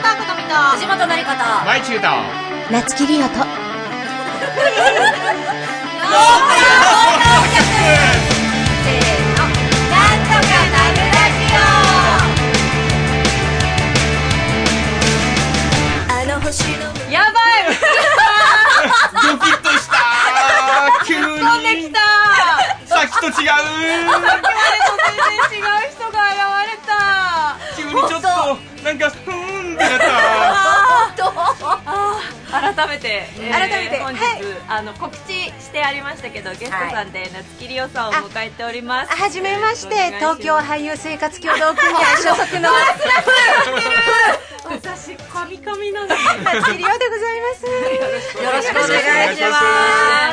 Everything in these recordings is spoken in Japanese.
川琴美と藤本成香とマイチューと夏木リオとせーの、なんとかなるラジオ。やばいドキッとした急に飛んできた。 さっきと違うさっきまでと全然違う人が現れた。 急にちょっとなんかふーんってなった改めて本日、はい、告知してありましたけど、ゲストさんで夏木りおさんを迎えております。 はじめまして、東京俳優生活協同組合所属の私カミカミなんです。 夏木りおでございます。 よろしくお願いします。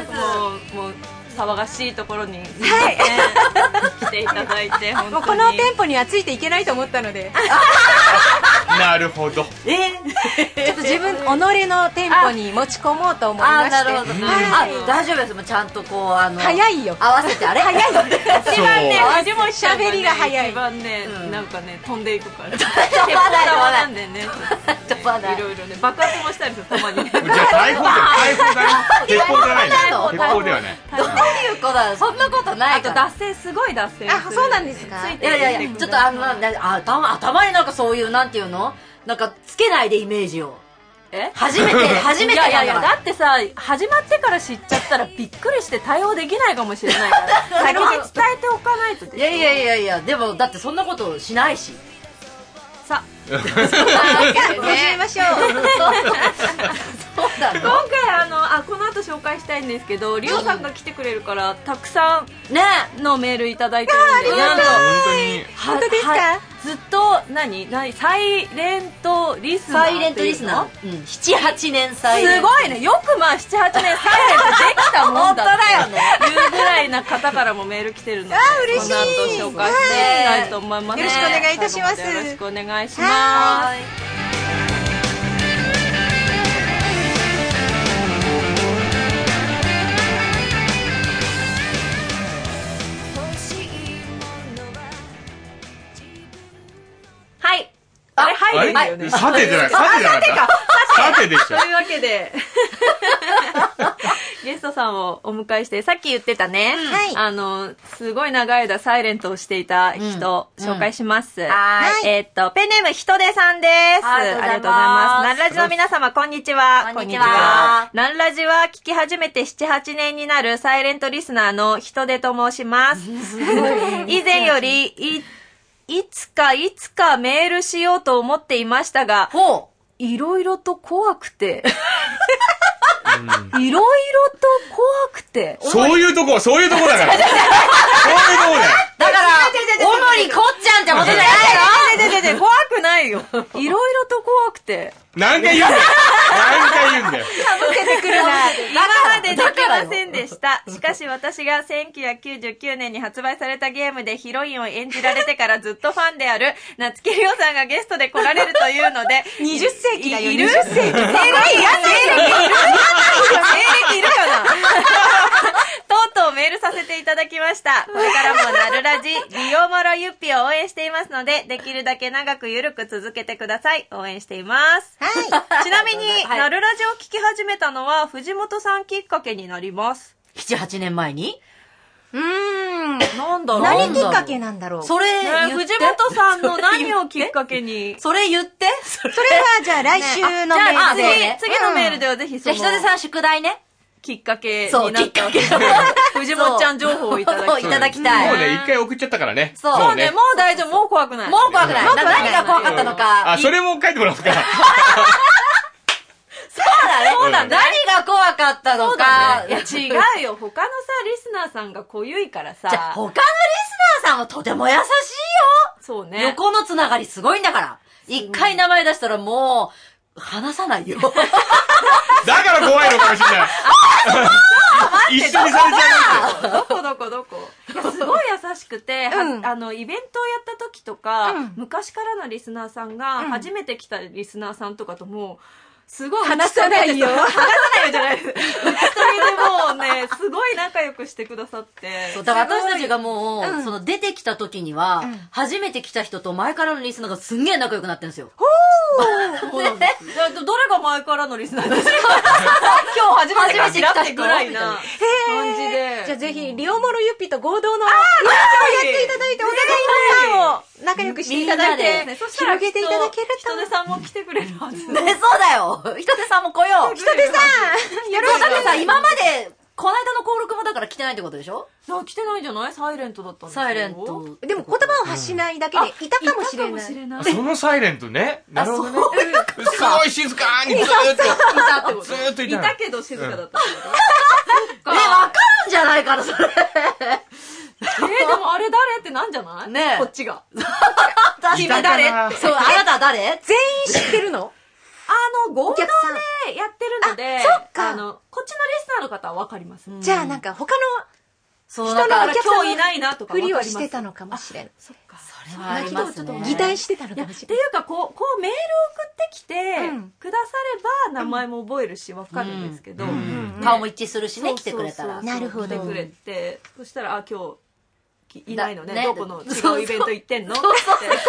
もう騒がしいところに、はい、来ていただいて本当にもうこの店舗にはついていけないと思ったのでなるほど。 ちょっと自分己の店舗に持ち込もうと思いまして。 なるほど、大丈夫です。もうちゃんとこう早いよ。 合わせてあれ早いよ。 一番ね、味も喋りが早い。 一番ね、なんかね飛んでいくから。 まだなんでね。いろいろね爆発もしたりするたまにね。 じゃあ大砲だよ。鉄砲じゃないの。鉄砲ではない。 どういうことだよ。そんなことないから。 あとすごい脱線。 あ、そうなんですか。 いやちょっと頭になんかそういうなんていうのなんかつけないでイメージを。初めていやだってさ、始まってから知っちゃったらびっくりして対応できないかもしれないから先に伝えておかないと。 いやでもだってそんなことしないし。 さあ始めましょう。 今回この後紹介したいんですけど、リオさんが来てくれるからたくさんのメールいただいてるんで、 ありがとう。本当ですか。 ずっとサイレントリスナー。 サイレントリスナー。7-8年サイレント。 すごいね。よくまあ7-8年サイレントできたもんだっていうぐらいな方からもメール来てるので、 嬉しい。 この後紹介していきたいと思います。 よろしくお願いいたします。 よろしくお願いします。はい。 さてじゃない。さてでしょ。 というわけでゲストさんをお迎えして、さっき言ってたね、すごい長い間サイレントをしていた人、紹介します。ペンネームひとでさんです。ありがとうございます。ナンラジの皆様、こんにちは。 こんにちは。 ナンラジは聞き始めて7-8年になるサイレントリスナーのひとでと申します。以前よりいつかメールしようと思っていましたが、いろいろと怖くて。 そういうとこだから。そういうとこだよ。 だから、おもりこっちゃんってことじゃないの？怖くないよ。いろいろと怖くて。 何回言うんだよ。かぶせてくるな。今までできませんでした。しかし私が1999年に発売されたゲームでヒロインを演じられてからずっとファンである夏木りおさんがゲストで来られるというので、 20世紀だよ。 いる？西暦いるかな。とうとうメールさせていただきました。これからもなるラジ、リオモロユッピを応援していますので、できるだけ長くゆるく続けてください。応援しています。ちなみに、なるラジを聞き始めたのは藤本さんきっかけになります。 7-8年前になんだろう。 何きっかけなんだろう。 それ言って。 藤本さんの何をきっかけに。 それ言って。 それはじゃあ来週のメールで。 次のメールではぜひじゃあひとでさん宿題ね。 きっかけになったわけで。藤本ちゃん情報をいただきたい。 もうね、一回送っちゃったからね。 そうね、もう大丈夫。もう怖くない。 何が怖かったのか。 それも書いてもらおうか。 そうだね。何が怖かったのか。 いや、違うよ。他のさ、リスナーさんが濃ゆいからさ。 じゃあ、他のリスナーさんはとても優しいよ。 そうね。 横のつながりすごいんだから。一回名前出したらもう、話さないよ。 だから怖いのかもしれない。一緒にされちゃうって。 どこいや、すごい優しくて、イベントをやった時とか、昔からのリスナーさんが、初めて来たリスナーさんとかとも、すごい話さないよ。 話さないよじゃないです。打ち解けでもうね、すごい仲良くしてくださって。 そう、だから私たちがもう、出てきた時には、初めて来た人と前からのリスナーがすんげえ仲良くなってるんですよ。 そうなんです。どれが前からのリスナーですか？今日初めて知らってぐらいな感じで。 じゃあぜひ、リオモロユッピと合同のイベントをやっていただいて、お互いのファンを仲良くしていただいて、広げていただけると。 ひとねさんも来てくれるはず。 ね、そうだよ。ひとてさんも来よう。 ひとてさん、よろしく。 だってさ、今まで、この間の登録もだから来てないってことでしょ？ 来てないんじゃない？サイレントだったんですよ。 サイレント。 でも言葉を発しないだけでいたかもしれない。 そのサイレントね。なるほどね。すごい静かにずーっと。ずーっといた。 いたけど静かだった。 わかるんじゃないかな、それ。 でもあれ誰ってなんじゃない？ ねえ。 こっちが。 君誰って。 そう、あなた誰？ 全員知ってるの？ 合同でやってるので、 そっか。 こっちのリスナーの方はわかります。 じゃあなんか他の人のお客さん今日いないなとかふりをしてたのかもしれない。 そっか。 それはありますね。 擬態してたのかもしれない。 っていうか、こうメール送ってきて、くだされば名前も覚えるしわかるんですけど、 顔も一致するしね、来てくれたら。 なるほど。 来てくれて、そしたら、今日、いないのね。どこの違うイベント行ってんの？怖いよ。 怖いよ。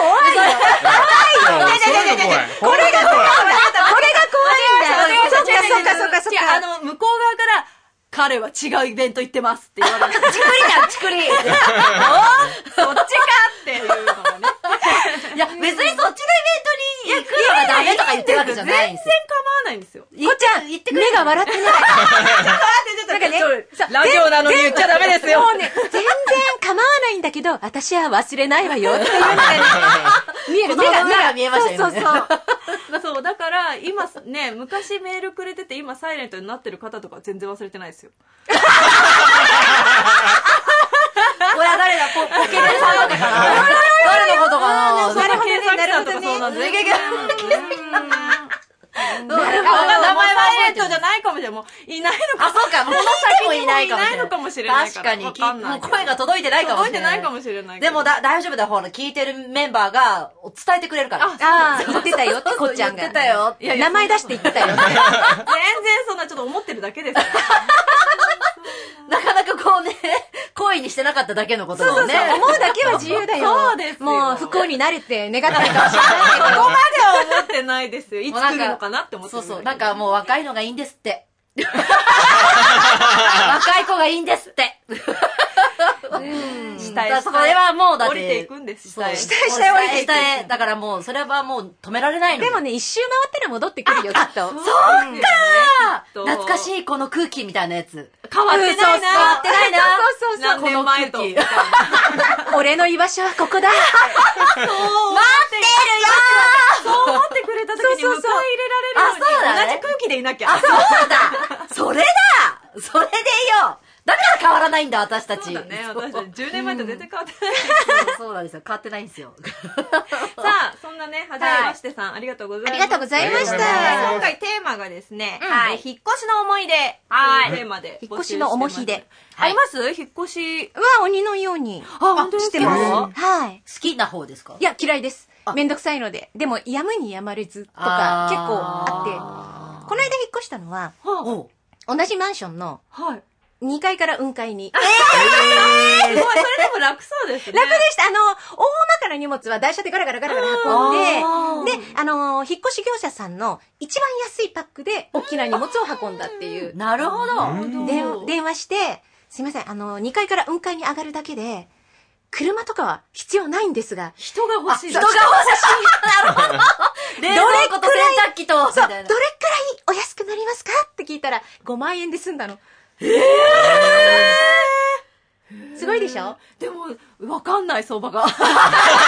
これが怖いんだよ。そっか。 向こう側から、彼は違うイベント行ってますって言われる。 チクリそっちかっていうのもね。 いや、別にそっちのイベントに行くのがダメとか言ってるわけじゃないんですよ。 全然構わないんですよ。 こっちゃん、目が笑ってない。 なんかね、ラジオなのに言っちゃダメですよ。 もうね、全然構わないんだけど、私は忘れないわよっていうのがね、見える。 目が見えましたよね。 そう、だから今ね、昔メールくれてて今サイレントになってる方とか全然忘れてないですよ。 親誰だ、ポケベルさんだったかな？誰のことかな？ そんな検索したとかそうなんです。名前はサイレントじゃないかもしれない。もういないのか。 あ、そうか、この先もいないかもしれない。 確かに。 もう声が届いてないかもしれない。 届いてないかもしれない。 でも大丈夫だよ。ほら、聞いてるメンバーが伝えてくれるから。 ああ、言ってたよ、こっちゃんが。 言ってたよ。 名前出して言ってたよ。全然そんなちょっと思ってるだけです。 なかなかこうね、恋にしてなかっただけのことだもんね。 思うだけは自由だよ。 そうですよ。 もう不幸になるって願ってるかもしれないけど。 そこまでは思ってないですよ。いつ来るのかなって思ってる。 そう。なんかもう若いのがいいんですって。若い子がいいんですって。 下へ。 それはもうだって。 降りていくんです、下へ。 下へ降りていく。 下へ。だからもう、それはもう止められないの。 でもね、一周回ったら戻ってくるよ、きっと。 そうか懐かしいこの空気みたいなやつ。 変わってないな。 変わってないな。 そう。 何年前と。 俺の居場所はここだ。 待ってるよそう思ってくれた時に迎え入れられるように同じ空気でいなきゃ。 あ、そうだそれでいいよだから変わらないんだ、私たち。 そうだね、私たち10年前と全然変わってない。 そうなんですよ。変わってないんですよ。 さあ、そんなね、はじめましてさん、ありがとうございます。 ありがとうございました。 今回テーマがですね、引っ越しの思い出というテーマで。 引っ越しの思い出。 あります引っ越し。 は鬼のように。 本当してます。はい。 好きな方ですか？ いや、嫌いです。めんどくさいので。でも、やむにやまれずとか結構あって。この間引っ越したのは、同じマンションの、2階から雲海に。 それでも楽そうですね。 楽でした。大まかな荷物は台車でガラガラ運んで、で、引っ越し業者さんの一番安いパックで大きな荷物を運んだっていう。 なるほど。 電話して、すいません、2階から雲海に上がるだけで、車とかは必要ないんですが。 人が欲しい。 なるほど。冷蔵庫と洗濯機と。 そう、どれくらいお安くなりますかって聞いたら、5万円で済んだの。すごいでしょ？ でも、わかんない相場が。だけど、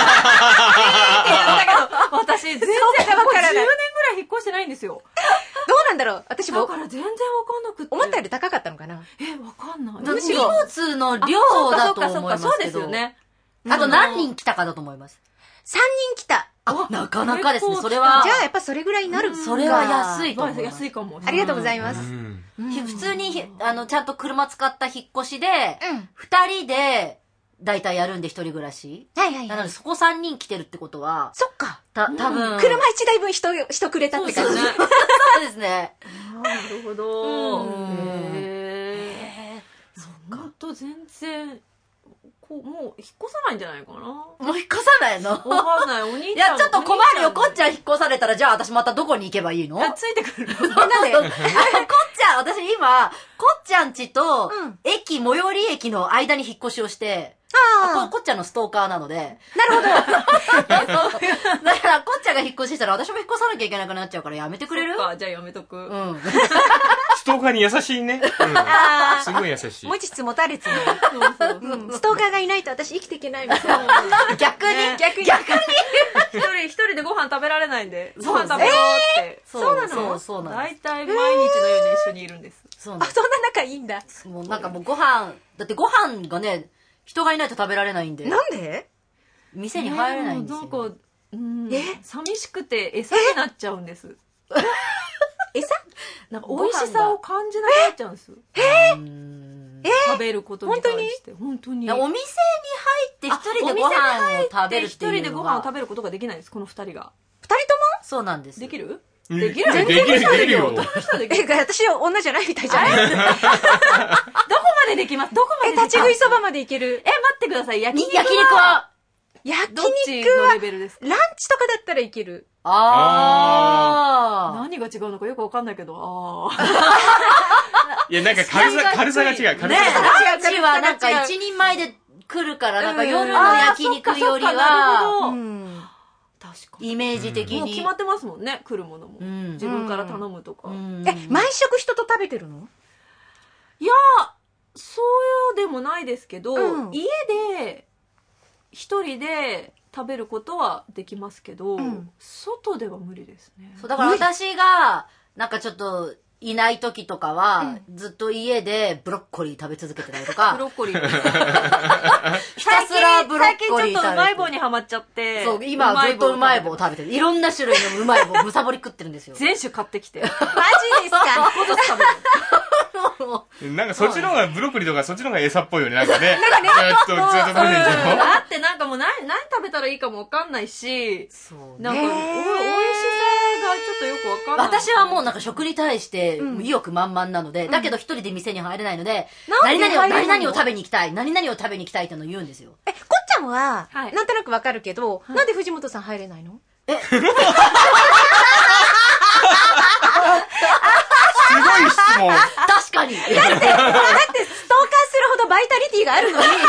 私、全然、もう10年ぐらい引っ越してないんですよ。 どうなんだろう私も。 だから全然わかんなくて。 思ったより高かったのかな？ わかんない。 荷物の量だと思いますけど。 そうですよね。 あと何人来たかだと思います。 3人来た。 なかなかですね。それは。 じゃあやっぱそれぐらいになる。 それは安いと思う。 安いかも。 ありがとうございます。 普通に、ちゃんと車使った引っ越しで、2人で、だいたいやるんで一人暮らし。なのでそこ3人来てるってことは。 そっか。 多分。 車1台分人くれたって感じ。 そうですね。 なるほど。そっか。と全然、 もう引っ越さないんじゃないかな。 もう引っ越さないの？ わかんない。お兄いちゃん。 や、ちょっと困るよ。こっちゃん引っ越されたら、じゃあ私またどこに行けばいいの？ ついてくる。 なんでこっちゃん、私今、こっちゃん家と、最寄り駅の間に引っ越しをして、こっちゃんのストーカーなので。 なるほど。 だから、こっちゃんが引っ越ししたら私も引っ越さなきゃいけなくなっちゃうからやめてくれる？ じゃあやめとく。 ストーカーに優しいね。すごい優しい。 持ちつ持たれつね。ストーカーがいないと私生きていけないみたいな。 逆に一人でご飯食べられないんで、ご飯食べようって。 そうなの？そうなの。 大体毎日のように一緒にいるんです。 そんな仲いいんだ。 もうなんかもうご飯、だってご飯がね、人がいないと食べられないんで。 なんで？ 店に入れないんですよ。 なんか、寂しくて餌になっちゃうんです。 餌？ なんか美味しさを感じなくなっちゃうんです。食べることに対して。本当に。 お店に入って一人でご飯を食べるっていうのは。 一人でご飯を食べることができないです、この二人が。 二人とも？ そうなんです。 できる？ できるよ。 私は女じゃないみたいじゃない？ どこまでできます？どこまで立ち食いそばまでいける？ 待ってください。焼肉はどっちのレベルですか？ ランチとかだったらいける。 何が違うのかよくわかんないけど、 いや、なんか軽さが違う。 ね、ランチはなんか一人前で来るから、なんか夜の焼肉よりは、 確かイメージ的に。 もう決まってますもんね、来るものも。自分から頼むとか。 毎食人と食べてるの？ いや、そうでもないですけど、家で一人で食べることはできますけど、外では無理ですね。 そう、だから私が、なんかちょっと、いない時とかは、ずっと家でブロッコリー食べ続けてたりとか。 ブロッコリー。 ひたすらブロッコリー食べて。 最近ちょっとうまい棒にハマっちゃって。 そう、今ずっとうまい棒食べてる。いろんな種類のうまい棒、むさぼり食ってるんですよ。 全種買ってきて。 マジですか？ なんかそっちの方が、ブロッコリーとかそっちの方が餌っぽいよね、なんかね。ずっと食べてるでしょ。 だってなんかもう何食べたらいいかもわかんないし、なんか、美味しさがちょっとよくわかんない。 私はもうなんか食に対して意欲満々なので、だけど一人で店に入れないので、何々を食べに行きたい、何々を食べに行きたいっていうのを言うんですよ。 こっちゃんは、なんとなくわかるけど、なんで藤本さん入れないの？ すごい質問。 確かに。だってストーカーするほどバイタリティがあるのに、なんで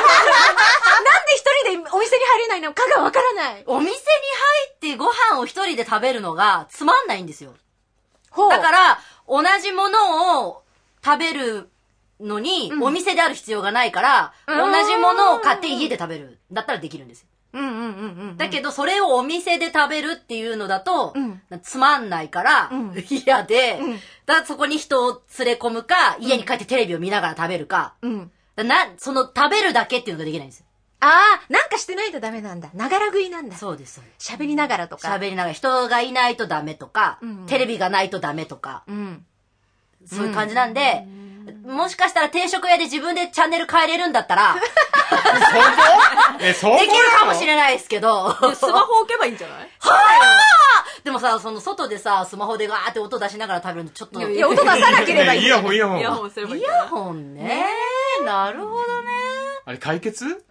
一人でお店に入れないのかがわからない。 お店に入ってご飯を一人で食べるのがつまんないんですよ。だから、同じものを食べるのに、お店である必要がないから、同じものを買って家で食べる。だったらできるんですよ。だけど、それをお店で食べるっていうのだと、つまんないから、嫌で、そこに人を連れ込むか、家に帰ってテレビを見ながら食べるか、その食べるだけっていうのができないんですよ。 なんかしてないとダメなんだ。ながら食いなんだ。 そうです、そうです。 喋りながらとか。 喋りながら、人がいないとダメとか、テレビがないとダメとか、そういう感じなんで、もしかしたら定食屋で自分でチャンネル変えれるんだったら、できるかもしれないですけど。 スマホ置けばいいんじゃない？ でもさ、その外でさ、スマホでガーって音出しながら食べるのちょっと。 いや、音出さなければいい。 イヤホン。 イヤホンすればいい。 イヤホンね。なるほどね。 あれ解決？ や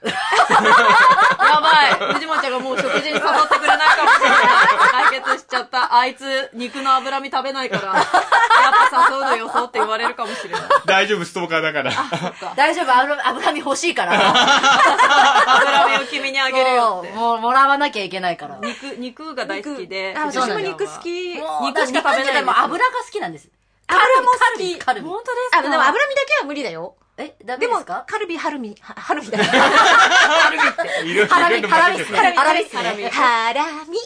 ばい。藤本ちゃんがもう食事に誘ってくれないかもしれない。解決しちゃった。あいつ、肉の脂身食べないから、やっぱ誘うのよそうって言われるかもしれない。 大丈夫、ストーカーだから。 大丈夫、脂身欲しいから。 脂身を君にあげるよって。 もう、もらわなきゃいけないから。 肉が大好きで。 私も肉好き。 肉しか食べない。でも油が好きなんです。 油も好き。 カルビ。 本当ですか？ でも脂身だけは無理だよ。 ダメですか？ でも、カルビ、ハルミだよ。 ハラミって。 ハラミっすね。ハラミっすね。 ハラミ。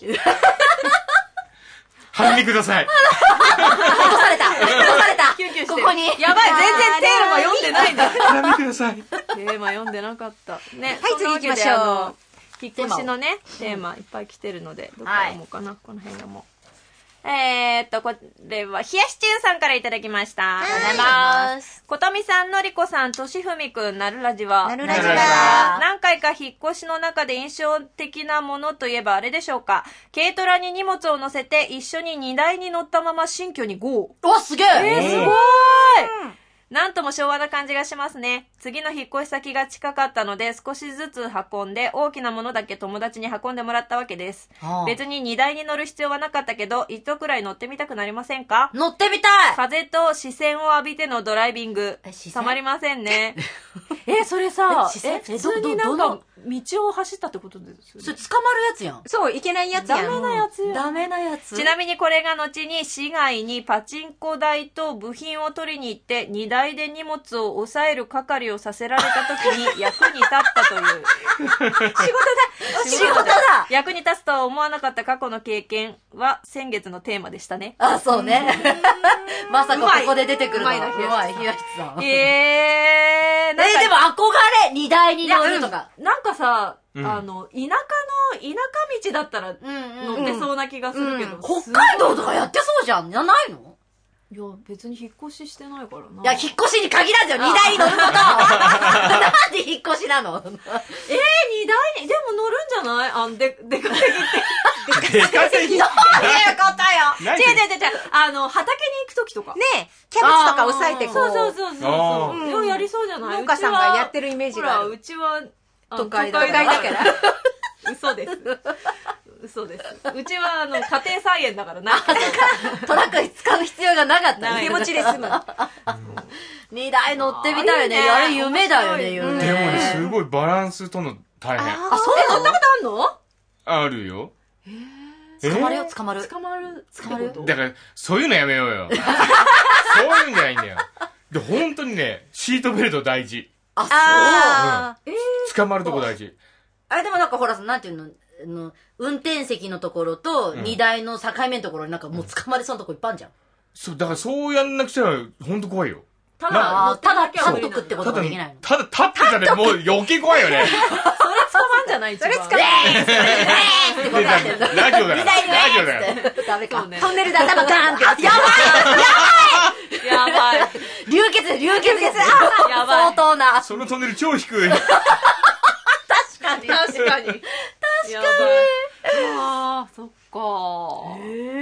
ハラミください。 落とされた。 キュンキュンして。 ここに。 やばい、全然テーマ読んでないんだ。 ハラミください。 テーマ読んでなかった。ね。 はい、次行きましょう。 引っ越しのね、テーマいっぱい来てるので、どこから読もうかな、この辺がもう。これは、冷やし中さんからいただきました。ありがとうございます。ことみさん、のりこさん、としふみくん、なるラジは。 なるラジは。 何回か引っ越しの中で印象的なものといえばあれでしょうか。軽トラに荷物を乗せて、一緒に荷台に乗ったまま新居にゴー。 お、すげえ。 すごい。 なんとも昭和な感じがしますね。次の引っ越し先が近かったので、少しずつ運んで、大きなものだけ友達に運んでもらったわけです。別に荷台に乗る必要はなかったけど、一度くらい乗ってみたくなりませんか？ 乗ってみたい。 風と視線を浴びてのドライビング。たまりませんね。 それさ、 視線普通になんか、道を走ったってことですよね。 それ捕まるやつやん。 そう、いけないやつやん。 ダメなやつや。 ダメなやつ。 ちなみにこれが後に市外にパチンコ台と部品を取りに行って荷台で荷物を抑える係をさせられた時に役に立ったという仕事だ。 役に立つとは思わなかった過去の経験は先月のテーマでしたね。 あ、そうね。まさかここで出てくるのは。 うまいな、 うまい、東さん。 なんかでも憧れ荷台に乗るとか。 なんかさ、 うん、 田舎道だったら乗ってそうな気がするけど。 北海道とかやってそうじゃん。ないの？ いや、別に引っ越ししてないからな。 いや、引っ越しに限らずよ、荷台に乗ること。なんで引っ越しなの？ 荷台に、でも乗るんじゃない出稼ぎって。 出稼ぎどういうことよ。違う。畑に行くときとか。 ねキャベツとか押さえてこう。 そう。やりそうじゃない？ 農家さんがやってるイメージがある。 ほら、うちは、 都会だから。 嘘です。嘘です。うちは、家庭菜園だからな。 トラック使う必要がなかった。 手持ちで済む。 荷台乗ってみたいよね。あれ夢だよね、夢。 でもね、すごいバランスとの大変。 あ、そう乗ったことあんの？ あるよ。 捕まるよ、捕まる。 捕まるよ。 だから、そういうのやめようよ。そういうんじゃないんだよ。で、本当にね、シートベルト大事。 あ、 そう。捕まるとこ大事。 あれでもなんかほら、なんていうの、運転席のところと荷台の境目のところになんかもう捕まりそうなとこいっぱいあるじゃん。 そう、だからそうやんなくちゃ、本当怖いよ。 ただ立っとくってことができないの。 ただ立ってたらもう余計怖いよね。 それ捕まんじゃない？ それ捕まん。 ラジオだから。ラジオだよ。 ダメか。 トンネルで頭ガーンって。 やばい流血やばい。 相当な。 そのトンネル超低い。 確かに。ああ、そっか。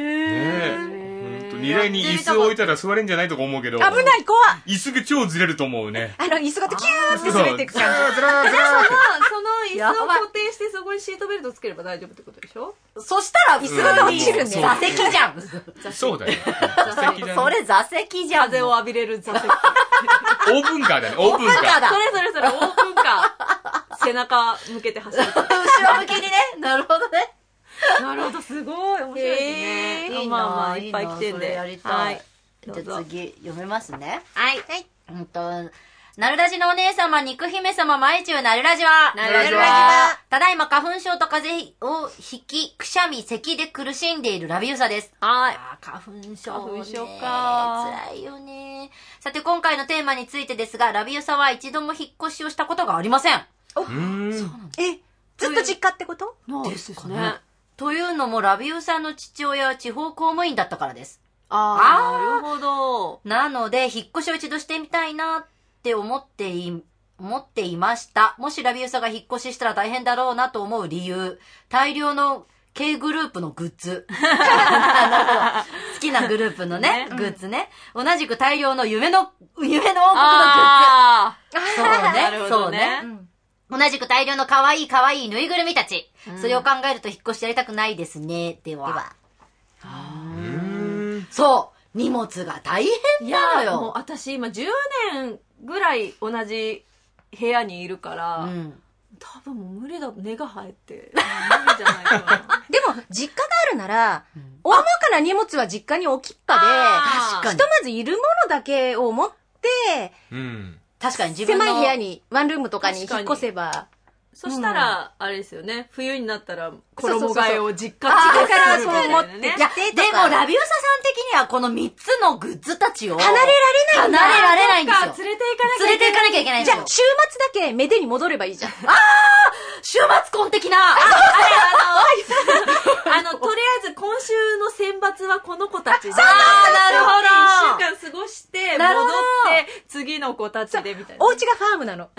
荷台に椅子を置いたら座れんじゃないとか思うけど。 危ない、怖い。 椅子が超ずれると思うね。 椅子がキューって滑っていく感じ。 その椅子を固定してそこにシートベルトつければ大丈夫ってことでしょ？ そしたら椅子が落ちるね。座席じゃん。 そうだよ。 座席じゃん。それ座席じゃん。 風を浴びれる座席。 オープンカーだね、オープンカー。 それ、オープンカー。背中向けて走る。 後ろ向きにね。なるほどね。 なるほど、すごい。面白いですね。まあ、いっぱい来てんで。 やりたい。じゃあ次、読めますね。 はい。 なるラジのお姉様、肉姫様、まいちゅうなるラジは。 なるラジは。 ただいま花粉症と風邪をひき、くしゃみ、咳で苦しんでいるラビウサです。 はい。 花粉症。 花粉症か。 辛いよね。さて、今回のテーマについてですが、ラビウサは一度も引っ越しをしたことがありません。 そうなの？ずっと実家ってこと？ ですね。というのも、ラビウサの父親は地方公務員だったからです。 なるほど。 なので、引っ越しを一度してみたいなって思っていました。もしラビウサが引っ越ししたら大変だろうなと思う理由。大量の K グループのグッズ。好きなグループのね、グッズね。同じく大量の夢の王国のグッズ。そうね。そうね。同じく大量の可愛いぬいぐるみたち。それを考えると引っ越しやりたくないですね。では。そう。荷物が大変なのよ。 もう私今10年ぐらい同じ部屋にいるから、多分もう無理だ。根が生えて。無理じゃないかな。 でも、実家があるなら、大まかな荷物は実家に置きっぱで、ひとまずいるものだけを持って、 確かに自分の狭い部屋に、ワンルームとかに引っ越せば。 そしたら、あれですよね。冬になったら、衣替えを実家だからそう思ってきて。 いや、でも、ラビウサさん的にはこの3つのグッズたちを離れられないんだ。 離れられないんですよ。 連れて行かなきゃいけないんですよ。 じゃあ、週末だけめでに戻ればいいじゃん。 週末婚的なとりあえず今週の選抜はこの子たちで。 なるほど。 1週間過ごして、戻って、次の子たちでみたいな。 お家がファームなの。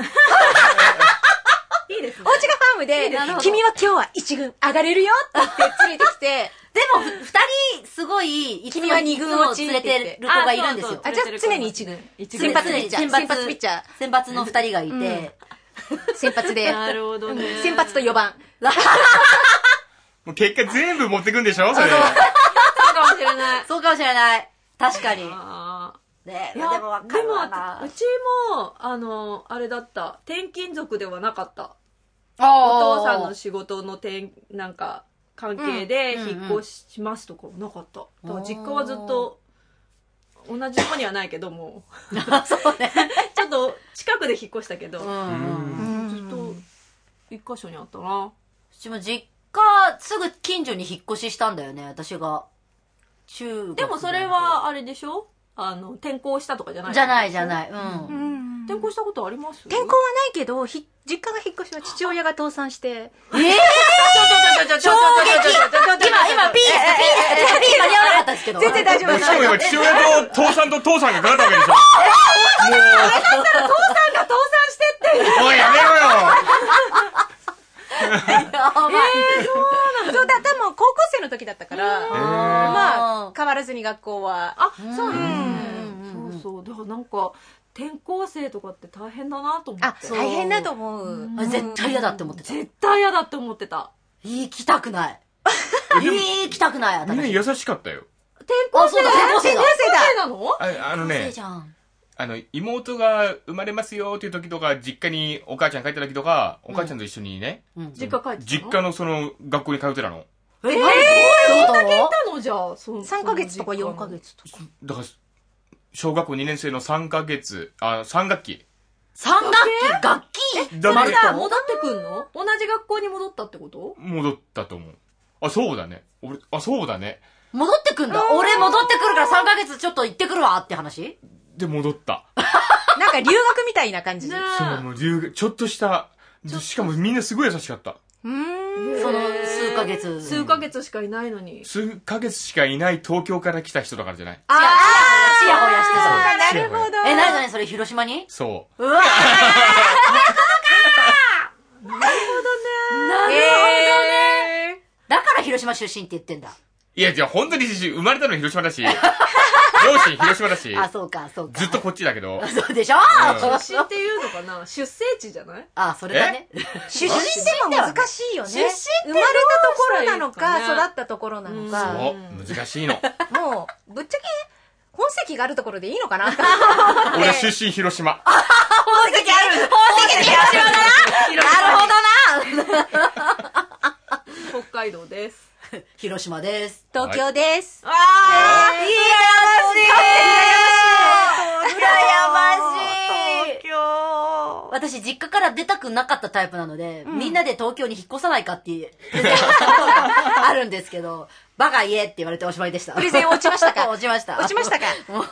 いいですね。 お家がファームで、君は今日は一軍上がれるよって言って連れてきて、 でも、二人、すごい、いつも君は二軍落ち連れてる子がいるんですよ。 あ、じゃあ常に一軍。先発ピッチャー。先発ピッチャー。 先発の二人がいて、 先発で。 なるほどね。 先発と4番。 もう結果全部持ってくんでしょそれ。 そうかもしれない。 そうかもしれない。確かに。 あねーいや、 でもわかるわな。 うちも、あれだった。転勤族ではなかった。 おお父さんの仕事のなんか、関係で引っ越しますとかなかった。だから実家はずっと、同じとこにはないけども、 そうね。 ちょっと近くで引っ越したけど、ずっうん。 と一箇所にあったな。 うちも実家、すぐ近所に引っ越ししたんだよね、私が。中学でもそれは、あれでしょ転校したとかじゃない。 じゃないじゃない。うん。 転校したことあります転校はないけど、実家が引っ越しは父親が倒産して。 衝撃今、ピー間に合わなかったですけど。 全然大丈夫です。 しかも今、父親と父さんと父さんがかかったわけでしょ。もう。 父さんが倒産してって。 おい、やめろよ。 そうだ、多分高校生の時だったから、まあ、変わらずに学校は。 あ、そうなんそうそう。だからなんか、転校生とかって大変だなと思って。 あ、大変だと思う。 絶対嫌だって思ってた。 絶対嫌だって思ってた。 行きたくない。行きたきたくない、私。 みんな優しかったよ。 転校生あそうだ転校生だ転校生なのそうあのねじ、ゃん。 妹が生まれますよっていう時とか、実家にお母ちゃん帰った時とか、お母ちゃんと一緒にね、 実家帰ってたの実家のその学校に通ってたの。 どういうこいたのじゃあ、 3ヶ月とか4ヶ月とか。 だから、小学校2年生の3ヶ月、3学期。 と3学期楽器だまけだ戻ってくんの同じ学校に戻ったってこと戻ったと思う。あ、そうだね。そうだね。 戻ってくんだ。俺戻ってくるから3ヶ月ちょっと行ってくるわって話で、戻った。 なんか留学みたいな感じで。 そう、もうちょっとした、しかもみんなすごい優しかった。 その数ヶ月。 数ヶ月しかいないのに。 数ヶ月しかいない東京から来た人だからじゃない。 チヤホヤしてた。 なるほど。 何それ広島にそう。 うわだから広島出身って言ってんだ。 いや、じゃあ本当に生まれたの広島だし、両親広島だし、 あ、そうか、そうか。 ずっとこっちだけど、 そうでしょ出身っていうのかな出生地じゃない？ あ、それだね。 出身でも難しいよね。 出身って生まれたところなのか、 どうしたらいいのかね育ったところなのか。 そう、難しいの。 もう、ぶっちゃけ、本籍があるところでいいのかな俺出身広島。 宝石ある宝石広島だななるほどな北海道です。 広島です。 東京です。 あー、 いやましい東京。 私、実家から出たくなかったタイプなので、みんなで東京に引っ越さないかってあるんですけど、バカ言えって言われておしまいでした。 プレゼン落ちましたか落ちました。 落ちましたか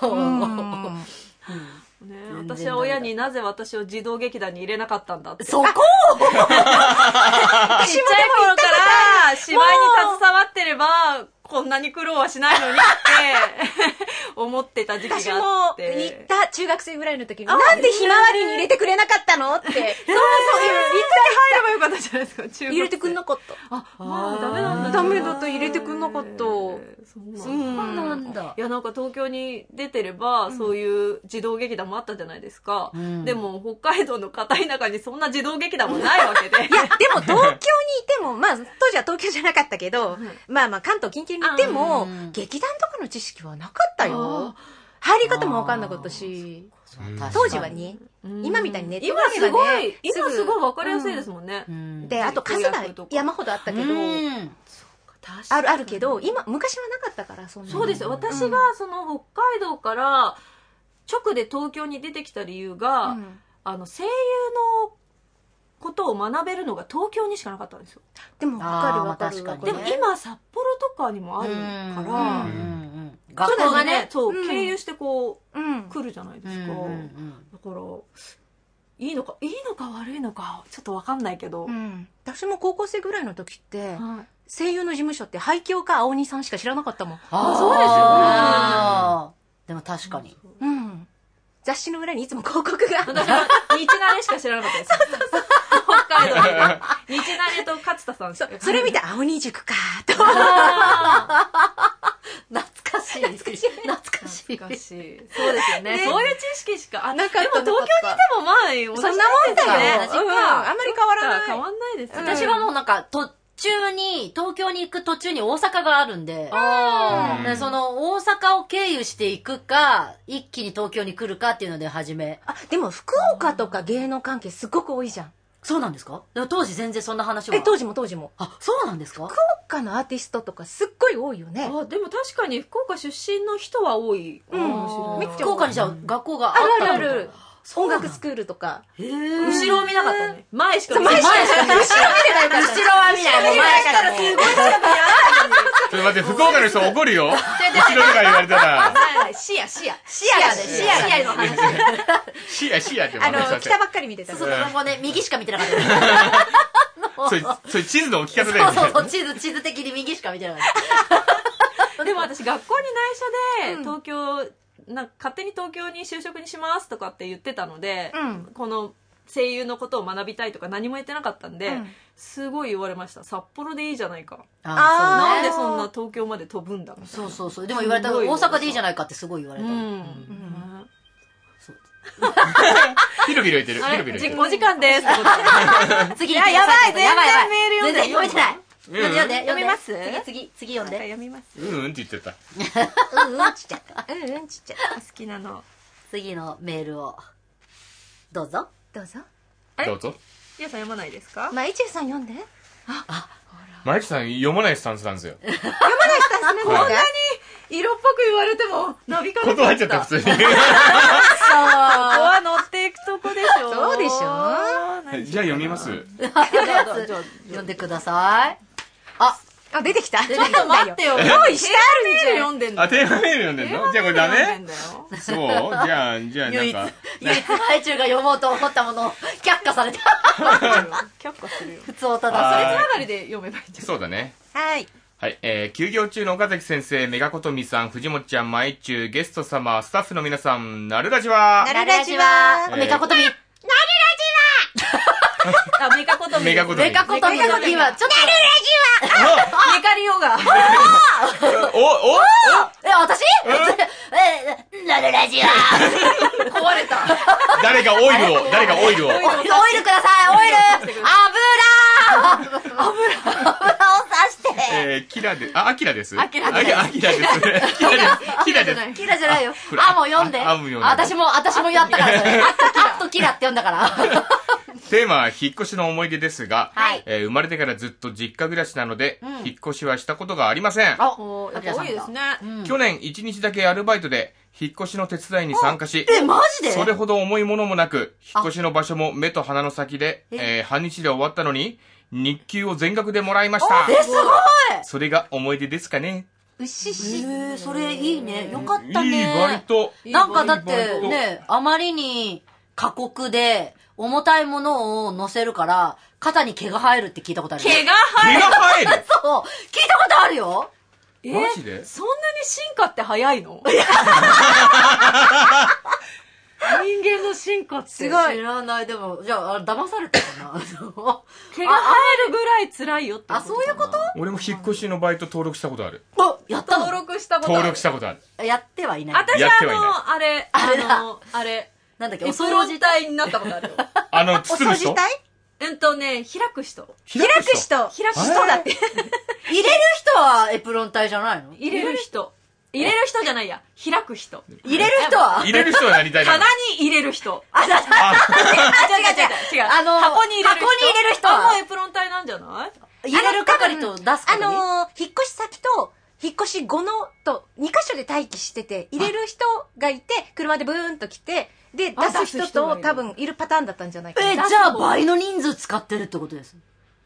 ね、私は親になぜ私を児童劇団に入れなかったんだって。 そこちっちゃい頃から芝居に携わってれば、こんなに苦労はしないのにって思ってた時期私があもって。 行った中学生ぐらいの時に、なんでひまわりに入れてくれなかったのって。 そう、一回入ればよかったじゃないですか、中学生。 入れてくんなかった。 あ、まあダメなんだ。 ダメだと入れてくんなかった。 そうなんだ。 なんだ。 いや、なんか東京に出てれば、そういう児童劇団もあったじゃないですか。でも、北海道の片田舎にそんな児童劇団もないわけで。 いや、でも東京にいても、まあ、当時は東京じゃなかったけど、まあまあ関東近県にいても、劇団とかの知識はなかったよ。入り方もわかんなかったし、当時はね、今みたいにネット今があればすごねい、今すごいわかりやすいですもんね。 で、あと数が山ほどあったけど、あるけど、昔はなかったから、そんな。 そうですよ。私がその北海道から直で東京に出てきた理由が、声優のことを学べるのが東京にしかなかったんですよ。 でもわかるわかる。 でも今札幌とかにもあるから、 学校がね、 そう、経由してこう、来るじゃないですか。だから、いいのか悪いのか、ちょっとわかんないけど。 私も高校生ぐらいの時って、声優の事務所って廃墟か青鬼さんしか知らなかったもん。 そうですよね。 でも確かに。 雑誌の裏にいつも広告が。 私は日慣れしか知らなかったです。北海道に。日慣れと勝田さんしか。 それ見て青鬼塾かと思っ懐かしい。懐かしい。 懐かしい。そうですよね。そういう知識しか。 なかった。 でも東京にいてもまあ、同じそんなもんだよ。 同じか。 あんまり変わらない。 変わんないです。 私はもうなんか、東京に行く途中に大阪があるんで、でその大阪を経由していくか、一気に東京に来るかっていうので始め。 でも福岡とか芸能関係すごく多いじゃん。 そうなんですか？でも当時全然そんな話は。 当時も。 あ、そうなんですか？ 福岡のアーティストとかすっごい多いよね。 でも確かに福岡出身の人は多いかもしれない。 福岡にじゃあ学校があったある。音楽スクールとか。 後ろを見なかったね。前しか見ない。 後ろは見ない。もう前からすごい近くにあったのに。 ちょっと待って、福岡の人怒るよ。後ろとか言われたら。 視野の話。 視野って。 北ばっかり見てた。 そう、もうね、右しか見てなかった。 それ地図の置き方だよね。 そう、地図的に右しか見てなかった。 でも私学校に内緒で東京、勝手に東京に就職にしますとかって言ってたので、この声優のことを学びたいとか何も言ってなかったんで、すごい言われました。札幌でいいじゃないか。なんでそんな東京まで飛ぶんだみたいな。 そう。でも言われた、大阪でいいじゃないかってすごい言われた。 ヒロヒロ言ってる。 5時間です。 次やばい、全然メール読んでない。 読みます？次読んで。 読みます。 って言ってた。 ちっちゃった。 好きなの。 次のメールを。どうぞ。 どうぞ。 皆さん読まないですか？ まいちゅうさん読んで。 まいちゅうさん読まないスタンスなんですよ。 読まないスタンスなんですか？ こんなに色っぽく言われてもなびかなかった。 断っちゃった普通に。 ここは乗っていくとこでしょ。 そうでしょ。 じゃあ読みます。 読んでください。 出てきた。 ちょっと待ってよ。 用意してあるんじゃん。 読んでんの。 テーマメール読んでんの？じゃあこれダメ？そう？じゃあなんか。 唯一ハイチュウが読もうと思ったものを却下された。 却下するよ。 普通をたそれだ。 つながりで読めばいいんじゃん。 そうだね。 はい。 はい、休業中の岡崎先生、メガコトミさん、藤本ちゃん、まいちゅう、ゲスト様、スタッフの皆さん、なるラジは。 なるラジは。 メガコトミ。 メカコトミ。 メガコトミ。 メガコトミの時は、ちょっと。 メカリオガ。 私なるラジは。 壊れた。 誰かオイルを。 オイルください、オイル。油を刺して。 キラで、アキラです。 アキラです。 キラです。 キラじゃないよ。もう読んで。私もやったからそれ。キラって読んだから。 テーマは引っ越しの思い出ですが、 はい生まれてからずっと実家暮らしなので、引っ越しはしたことがありません。 多いですね。 去年1日だけアルバイトで引っ越しの手伝いに参加し、 マジで？ それほど重いものもなく、引っ越しの場所も目と鼻の先で、半日で終わったのに、日給を全額でもらいました。 すごい！ それが思い出ですかね。 それいいね。よかったね。 いいバイト。 なんかだってね、あまりに過酷で、重たいものを乗せるから、肩に毛が生えるって聞いたことある。 毛が生える？ 毛が生える？ そう聞いたことあるよ。 マジで？ そんなに進化って早いの？人間の進化ってすごい。知らない。でも、じゃあ、騙されたかな。 毛が生えるぐらい辛いよってこと。 そういうこと？ 俺も引っ越しのバイト登録したことある。 やったの？ 登録したことある。 やってはいない。 私あれ。 なんだっけ、 エプロン体になったことあるよ。 包む人？ 開く人。 開く人だって。 入れる人はエプロン体じゃないの？ 入れる人じゃないや。開く人。 入れる人は入れる人はなりたいな。 棚に入れる人。 違う。 違う。箱に入れる人。もうエプロン体なんじゃない？ 入れる係と出す係。 引っ越し先と、引っ越し後のと2箇所で待機してて、入れる人がいて、車でブーンと来て、で、出す人と多分いるパターンだったんじゃないかな。 じゃあ倍の人数使ってるってことです。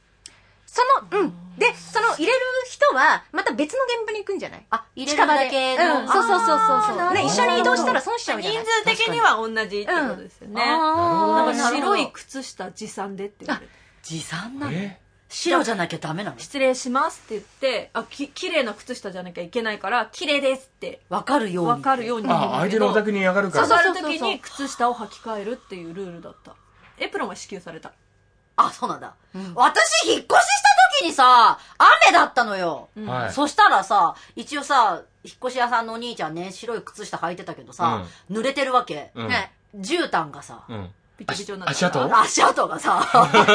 で、その入れる人は、また別の現場に行くんじゃない？ 入れるだけの。 そう。ね、一緒に移動したら損しちゃうじゃない？ 人数的には同じってことですよね。白い靴下持参でって言われて。 持参なの？白じゃなきゃダメなの？ 失礼しますって言って、綺麗な靴下じゃなきゃいけないから、綺麗ですって分かるように。 相手のお宅に上がるから。 刺さる時に靴下を履き替えるっていうルールだった。エプロンは支給された。 そうなんだ。私引っ越しした時にさ、雨だったのよ。 はい。 そしたらさ、一応さ、引っ越し屋さんのお兄ちゃんね、白い靴下履いてたけどさ、濡れてるわけ。 うん。 絨毯がさ、 ピチピチになった足跡足跡がさ、新品の絨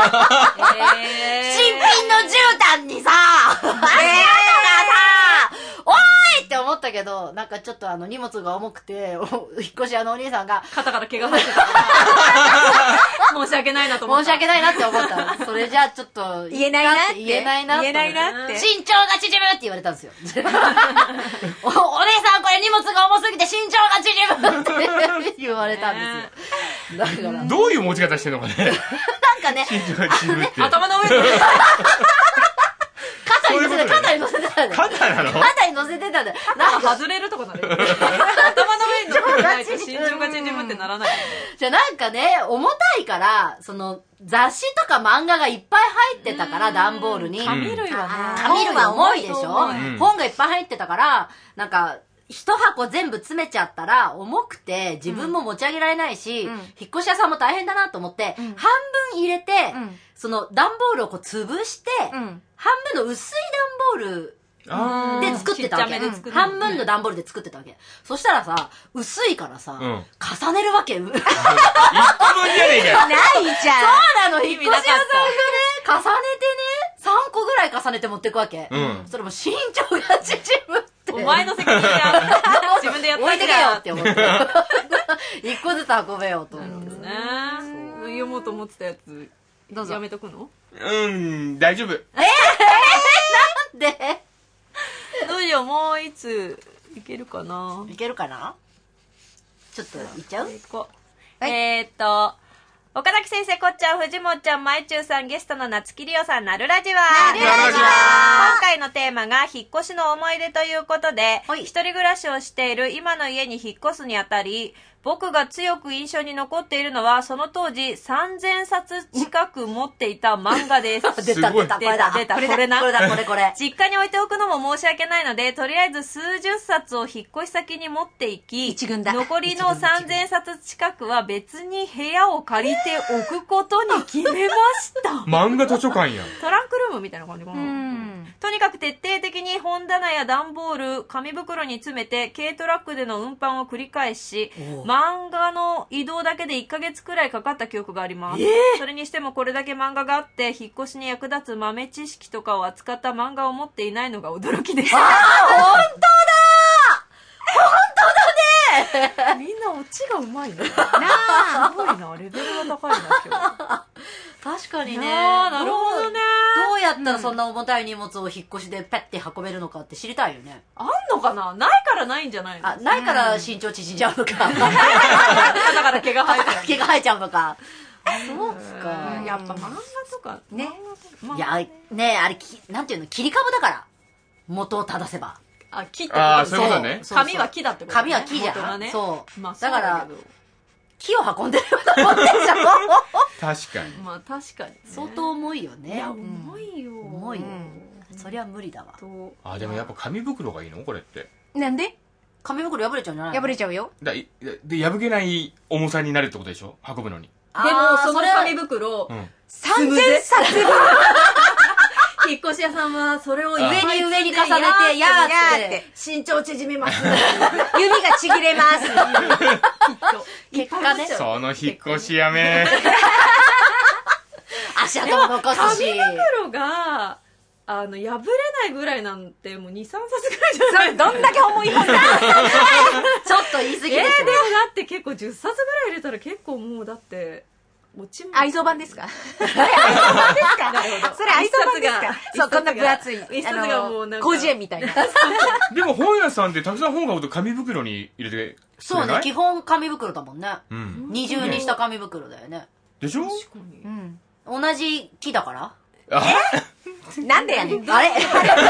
毯にさ、足跡がさ、おーいって思ったけど、なんかちょっと荷物が重くて、引っ越し屋のお兄さんが、 肩から毛が生えてたから申し訳ないなと思った。 申し訳ないなって思った。それじゃあちょっと、 言えないなって言えないなって。 言えないなって身長が縮むって言われたんですよ。お姉さんこれ荷物が重すぎて身長が縮むって言われたんですよ。だから。 どういう持ち方してんのかね。 なんかね、 身長が縮むって。 頭の上に肩に乗せてたんだよ。 肩なの？ 肩に乗せてたんだよ。 なんか外れるとこなる。頭の上に乗ってないと身長が縮むってならない。 じゃあなんかね、重たいから、雑誌とか漫画がいっぱい入ってたから、段ボールに。 紙類はね。 紙類は重いでしょ、 ん本がいっぱい入ってたから、なんか、一箱全部詰めちゃったら重くて自分も持ち上げられないし、引っ越し屋さんも大変だなと思って、半分入れて、その段ボールをこう潰して、半分の薄い段ボールで作ってたわけ。 ちっちゃめで作って半分の段ボールで作ってたわけ。そしたらさ、薄いからさ、重ねるわけ。 一個分じゃねえかよ。 ないじゃん。 そうなの、引っ越し屋さんがね、重ねてね、3個ぐらい重ねて持ってくわけ。それも身長が縮むって。 お前の責任だ。自分でやったんだ置いてけよって思って。一個ずつ運べようと思って。 ね。読もうと思ってたやつ、 どうぞやめとくの？ 大丈夫。 で、 どうしよう、もういついけるかな。 いけるかな？ちょっと、いっちゃう？ 行こう。岡崎先生、こっちゃん、藤本ちゃん、まいちゅうさん、ゲストの夏木りおさん、なるラジは。 なるラジは。 今回のテーマが、引っ越しの思い出ということで、一人暮らしをしている今の家に引っ越すにあたり、僕が強く印象に残っているのは、その当時3000冊近く持っていた漫画です。 出た、これだ。 これな。 これ。 実家に置いておくのも申し訳ないので、とりあえず数十冊を引っ越し先に持っていき、 一軍だ残りの3000冊近くは別に部屋を借りておくことに決めました。 漫画図書館やん。 トランクルームみたいな感じかな。とにかく徹底的に本棚や段ボール、紙袋に詰めて軽トラックでの運搬を繰り返し、漫画の移動だけで1ヶ月くらいかかった記憶があります。それにしてもこれだけ漫画があって、引っ越しに役立つ豆知識とかを扱った漫画を持っていないのが驚きです。 本当だね。 みんなオチがうまいね。すごいな、レベルが高いな、今確かにね。 なるほどね。 どうやったらそんな重たい荷物を引っ越しでペッて運べるのかって知りたいよね。 あんのかな？ないからないんじゃないの？ あ、ないから身長縮んじゃうのか。 だから毛が生えちゃう。 毛が生えちゃうのか。そうか。 やっぱ漫画とかね。 いや、ねえ、あれ、なんていうの、切り株だから。元を正せば。 あ、木ってことああ、そういうことね。 紙は木だってことね。 紙は木じゃん。 ね。 そう。 まあ、 だから、木を運んでるようなもんでしょ。 確かに。 まあ、確かに。 相当重いよね。 いや、重いよ。 重いよ。そりゃ無理だわ。 あ、でもやっぱ紙袋がいいのこれって。 なんで？ 紙袋破れちゃうんじゃないの？ 破れちゃうよ。 で、破けない重さになるってことでしょ運ぶのに。 でも、その紙袋、 3000冊引っ越し屋さんはそれを上に重ねて、やーって身長縮めます。 指がちぎれます。 結果ね。 その引っ越しやめ。 足跡も残すし。 紙袋が、破れないぐらいなんてもう2、3冊ぐらいじゃないどんだけ重いもんだ。 ちょっと言い過ぎですよ。 でもだって結構10冊ぐらい入れたら結構もうだって、 愛想版ですか？愛想版ですか？それ愛想版ですか？そう、こんな分厚い。 一冊がもうなんか。 広辞苑みたいな。 でも本屋さんでたくさん本があると紙袋に入れてそうね、基本紙袋だもんね。二重にした紙袋だよね。 でしょ？ 同じ木だからなんでやねん。 あれ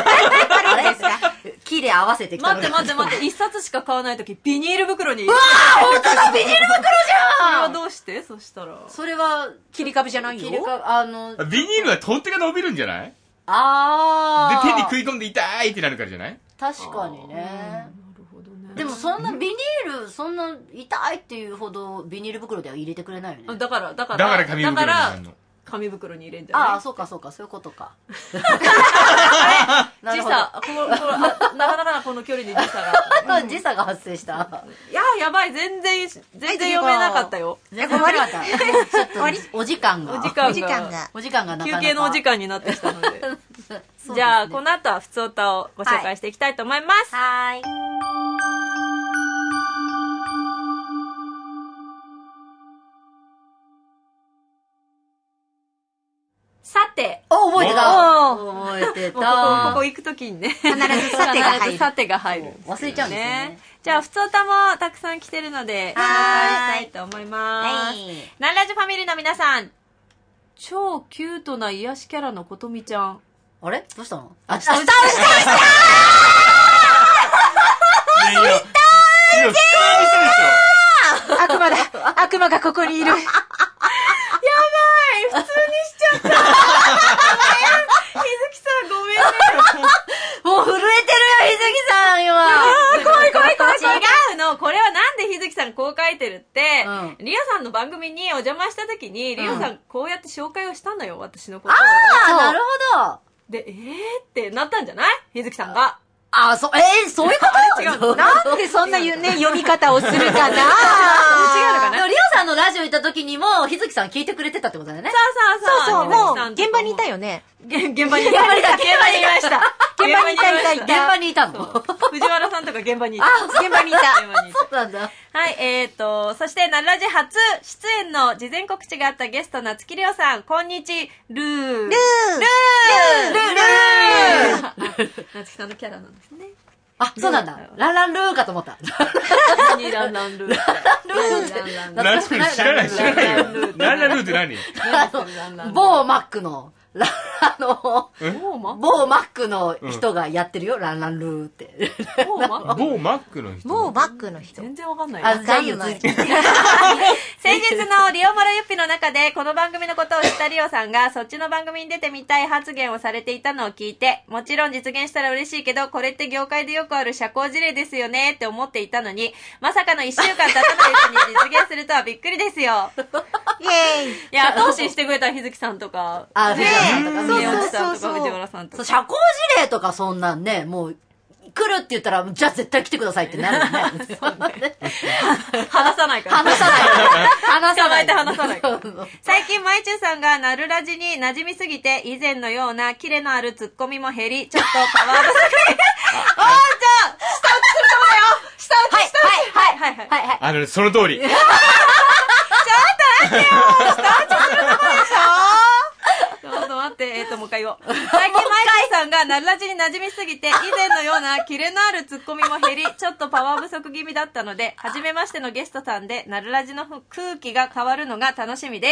木で合わせてきた。 待って、一冊しか買わないとき、ビニール袋に。 うわー本当だビニール袋じゃんそれはどうしてそしたら。 それは、 切り株じゃないよ。 ビニールは取っ手が伸びるんじゃない？で、手に食い込んで痛いってなるからじゃない？ 確かにね。なるほどね。でもそんなビニール、そんな痛いっていうほどビニール袋では入れてくれないよね。 だから紙袋になるの。 紙袋に入れんじゃない？ ああ、そうかそうか、そういうことか。なるほど。 時差、なかなかなこの距離で時差が。 時差が発生した。 いや、やばい、全然読めなかったよ。 全然終わりちょっと、お時間が。 お時間が。 休憩のお時間になってきたので。じゃあ、この後はふつおたをご紹介していきたいと思います。 はい。 さて。 覚えてた。覚えてた。 ここ行くときにね。 必ずさてが入る。 さてが入る。 忘れちゃうんですね。 じゃあ、ふつおたもたくさん来てるので、紹介したいと思います。ナンラジファミリーの皆さん、超キュートな癒しキャラのことみちゃん。 あれどうしたの？ いやいや、 悪魔だ。悪魔がここにいる。 やばい、普通にしちゃった。日月さんごめんね。 もう震えてるよ、日月さん、今。 怖い。違うの。これはなんで日月さんこう書いてるって、リオさんの番組にお邪魔した時に、リオさんこうやって紹介をしたのよ、私のことを。 ああ、なるほど。 で、ってなったんじゃない？日月さんが。 あ、そういうこと違う。 なんでそんなね、読み方をするかな。違うのかな。でも、リオさんのラジオ行った時にも、日月さん聞いてくれてたってことだよね。 そう、もう、現場にいたよね。 現場にいました。 現場にいた。 現場にいたの。 藤原さんとか現場にいた。 現場にいた。 そうなんだ。 はい、そして、ナルラジ初出演の事前告知があったゲスト、夏木りおさん、こんにち、夏木さんのキャラなんですね。 あ、そうなんだ。ランランルーかと思った。 何ランランルー。 何それ知らないよ。ランランルーって何？ 某マックの、 某マックの人がやってるよ、ランランルーって。 某マックの人。 某マックの人。 全然わかんない。 あ、じゃあいいよ、続いて。 先日のリオマラユッピの中で、この番組のことを知ったリオさんが、そっちの番組に出てみたい発言をされていたのを聞いて、もちろん実現したら嬉しいけど、これって業界でよくある社交辞令ですよねって思っていたのに、まさかの1週間経たないうちに実現するとはびっくりですよ。 イエーイ。 いや、投資してくれた日月さんとか、 藤原さんとか、 宮内さんとか、藤原さんとか。 社交辞令とかそんなんね、もう、来るって言ったら、じゃあ絶対来てくださいってなるよね。 話さないから。 話さない。 最近、まいちゅうさんがナルラジに馴染みすぎて、以前のようなキレのあるツッコミも減り、ちょっとパワー不足に。じゃあ、下打ちするとこだよ。下打ち。 はい。その通り。 ちょっと待ってよ。下打ちするとこでしょ。ちょっと待って、もう一回言おう。最近、マイクさんがナルラジに馴染みすぎて、以前のようなキレのあるツッコミも減り、ちょっとパワー不足気味だったので、初めましてのゲストさんで、ナルラジの空気が変わるのが楽しみです。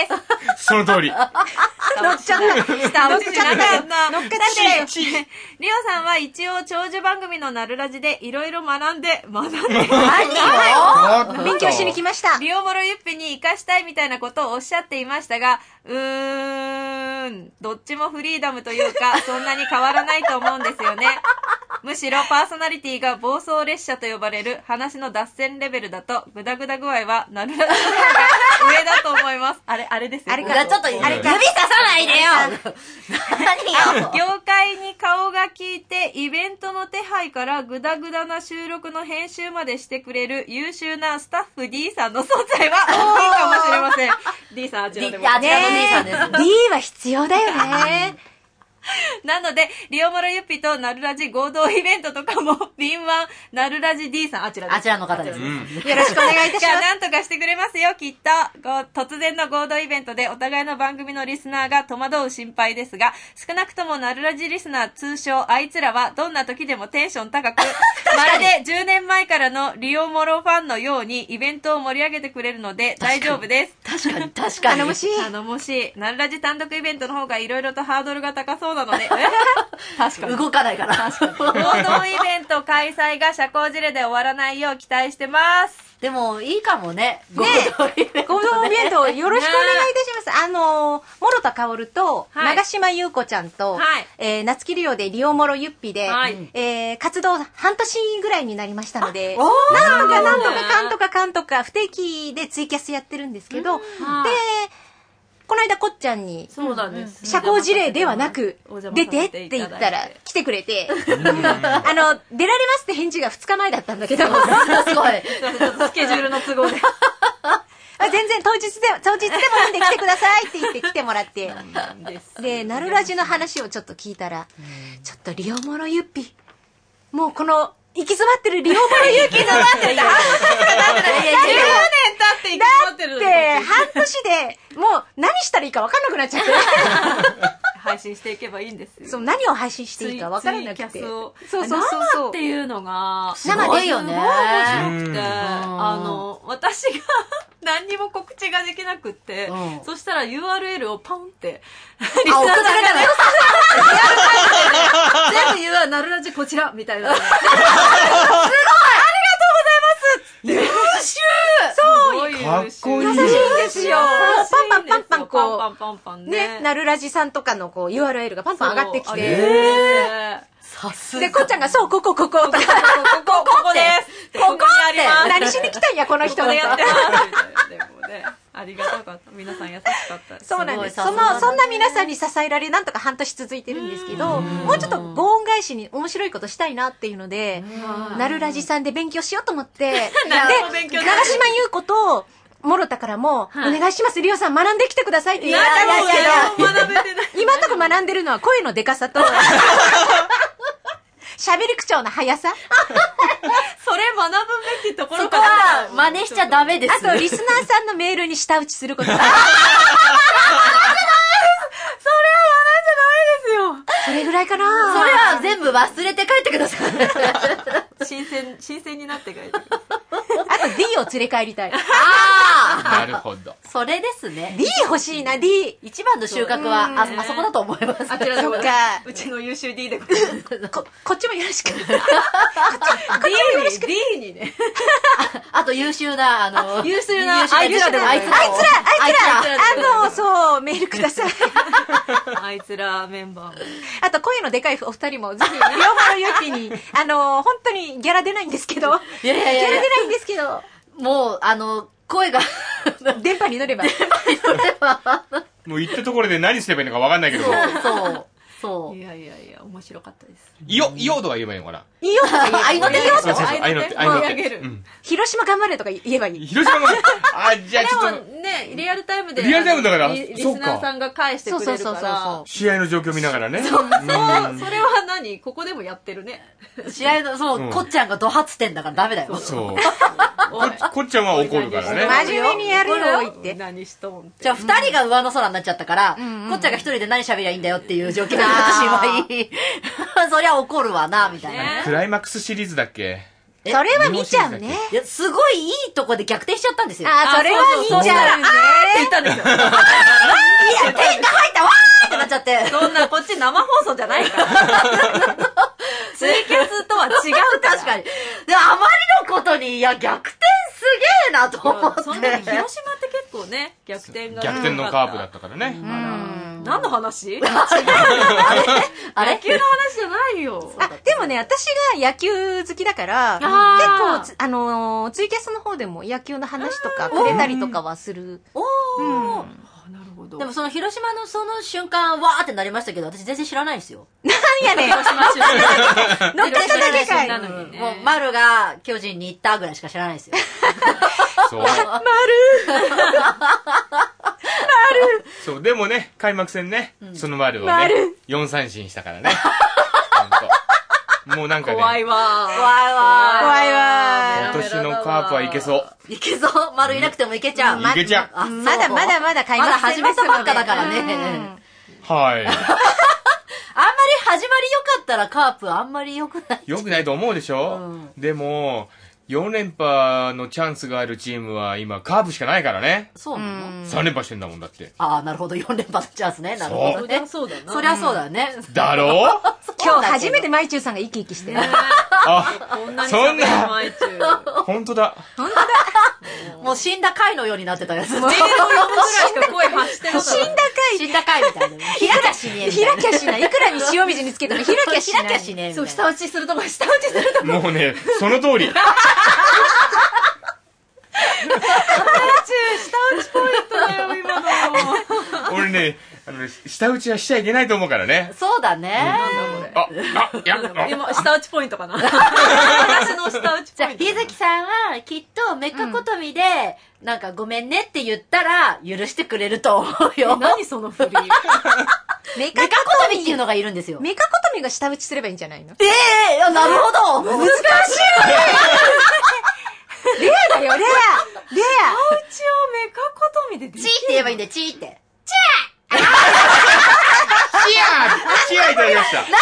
その通り。 乗っちゃった。 下打ちしなかった。 乗っかってリオさんは一応長寿番組のナルラジでいろいろ学んで。 何を勉強しに来ました。 リオモロユッピに活かしたいみたいなことをおっしゃっていましたが、どっちもフリーダムというか、そんなに変わらないと思うんですよね。むしろパーソナリティが暴走列車と呼ばれる話の脱線レベルだと、グダグダ具合はナルラジの方が上だと思います。あれですよ。 あれか、ちょっと指ささないでよ。何よ。 業界に顔が利いて、イベントの手配からグダグダな収録の編集までしてくれる優秀なスタッフ D さんの存在は大きいかもしれません。D さんあちらでも。 あちらの D さんです。 D は必要だよね。 なので、リオモロユッピとナルラジ合同イベントとかも、敏腕ナルラジ D さん、あちらです。 あちらの方です。 よろしくお願いいたします。 なんとかしてくれますよ、きっと。突然の合同イベントでお互いの番組のリスナーが戸惑う心配ですが、少なくともナルラジリスナー通称あいつらはどんな時でもテンション高く、まるで10年前からのリオモロファンのようにイベントを盛り上げてくれるので大丈夫です。 確かに。頼もしい。 頼もしい。ナルラジ単独イベントの方がいろいろとハードルが高そうなので、 確かに。動かないから。 合同イベント開催が社交辞令で終わらないよう期待してます。 でも、いいかもね。 合同イベントよろしくお願いいたします。諸田薫と、長島優子ちゃんと、夏木リオでリオモロユッピで、活動半年ぐらいになりましたので、なんとか不定期でツイキャスやってるんですけど、で、この間こっちゃんに、 そうなんです。 社交辞令ではなく、出てって言ったら来てくれて、出られますって返事が2日前だったんだけど、すごい。 スケジュールの都合で。 全然当日でもいいんで来てくださいって言って来てもらって。で、ナルラジの話をちょっと聞いたら、ちょっとリオモロユッピ、もうこの、行き詰まってるリオモロユッピの待ってた。10年経って行き詰まってる。 だって半年で、もう何したらいいか分かんなくなっちゃって。 配信していけばいいんですよ。 そう、何を配信していいか分からなくて。 そうそう生っていうのが、 生でいいよね。 すごい面白くて、私が何にも告知ができなくって、そしたら URL をポンって、 送ってくれたのよ。 全部 URL、ナルラジこちらみたいな。すごい優秀そうかっこいい。 優しいんですよ。パンパンこう、 パンパンね、ナルラジさんとかのこう URL がパンパン上がってきて。 さすが。 で、こっちゃんがそう、こことか。ここです。ここにあります。 何しに来たんや、この人。 ここでやってます。でもね、ありがたかった。皆さん優しかった。 そうなんです。そんな皆さんに支えられ、なんとか半年続いてるんですけど、もうちょっとご恩返しに面白いことしたいなっていうので、ナルラジさんで勉強しようと思って、で、長島優子と、諸田からも、お願いします、リオさん学んできてくださいって言われたんですけど、今のとこ学んでるのは声のデカさと、喋り口調の速さ。 それ学ぶべきところそこは真似しちゃダメです。 あと、リスナーさんのメールに舌打ちすること。それはそれぐらいかな。 それは全部忘れて帰ってください。 新鮮になって帰ってください。 あと D を連れ帰りたい。 なるほど。 それですね。 D 欲しいな、D。 一番の収穫はあそこだと思います。 あちらでございます。うちの優秀 D でございます。 こっちもよろしく。 D にね。 あと優秀な、あいつらでもあいつらそう、メールください。 あいつらメンバーも。 あと、声のでかいお二人も、ぜひ、両方のユキに、本当にギャラ出ないんですけど、ギャラ出ないんですけど、 もう、声が、 電波に乗れば。 もう行ったところで何すればいいのか分かんないけど。 そう。 いや、面白かったです。 いよとは言えばいいのかな。 いいよとか言えばいい。 そう、あいのって。 広島頑張れとか言えばいい。 広島頑張れ。じゃあちょっと。 でもね、リアルタイムで。 リアルタイムだから。 リスナーさんが返してくれるから。 試合の状況見ながらね。 それは何ここでもやってるね。 試合の、そう、こっちゃんがド発点だからダメだよ。 そう。こっちゃんは怒るからね。 真面目にやるよ、言って。 何しとんって。 じゃあ二人が上の空になっちゃったから、こっちゃんが一人で何喋りゃいいんだよっていう状況になってしまい、そりゃ怒るわな、みたいな。 クライマックスシリーズだっけ？ それは見ちゃうね。 いや、すごいいいとこで逆転しちゃったんですよ。 それは見ちゃうね。 って言ったんですよ。 いや、点が入ったわーってなっちゃって。 そんな、こっち生放送じゃないから。ツイキャスとは違うから。 確かに。で、あまりのことに、いや、逆転すげえなと思って。 そんなに広島って結構ね、逆転が。 逆転のカープだったからね。 何の話？ あれ野球の話じゃないよ。 でもね、私が野球好きだから、結構、ツイキャスの方でも野球の話とかくれたりとかはする。 なるほど。 でもその広島のその瞬間、わーってなりましたけど、私全然知らないんですよ。 何やねん。乗っかっただけかい。 もう、丸が巨人に行ったぐらいしか知らないですよ。 そう。そう、でもね、開幕戦ね、その丸をね、4三振したからね。もうなんかね。 怖いわ。 今年のカープはいけそう。 いけそう。丸いなくてもいけちゃう。 いけちゃう。まだ開幕戦始まったばっかだからね。 はい。 あんまり始まり良かったらカープあんまり良くない。 良くないと思うでしょ？でも、4連覇のチャンスがあるチームは今カープしかないからね。 そうなの ？3連覇してんだもんだって。 ああ、なるほど。4連覇のチャンスね。なるほどね。 そうだな。 そりゃそうだね。 だろう？ 今日初めてマイチュウさんが生き生きしてる。 そんな。本当だ。 もう死んだ貝のようになってたやつ。 メールを読むぐらいしか声発してる。 死んだ貝みたいな。開きゃしねえ。 開きゃしない。いくらに塩水につけても開きゃしない。 そう、 下打ちするとこ。 もうね、その通り。 下打ちポイントだよ、今の。 ね、舌打ちはしちゃいけないと思うからね。 そうだね。 いや、 今、舌打ちポイントかな。私の舌打ちじゃあ、 ポイント。 日月さんは、きっと、メカことみで、なんか、ごめんねって言ったら、許してくれると思うよ。 何その振り。 メカことみっていうのがいるんですよ。 メカことみが舌打ちすればいいんじゃないの？ なるほど。難しい。 レアだよ、レア。 舌打ちをメカことみでできる。 チーって言えばいいんだよ、チーって。 チアいただきました。 何それ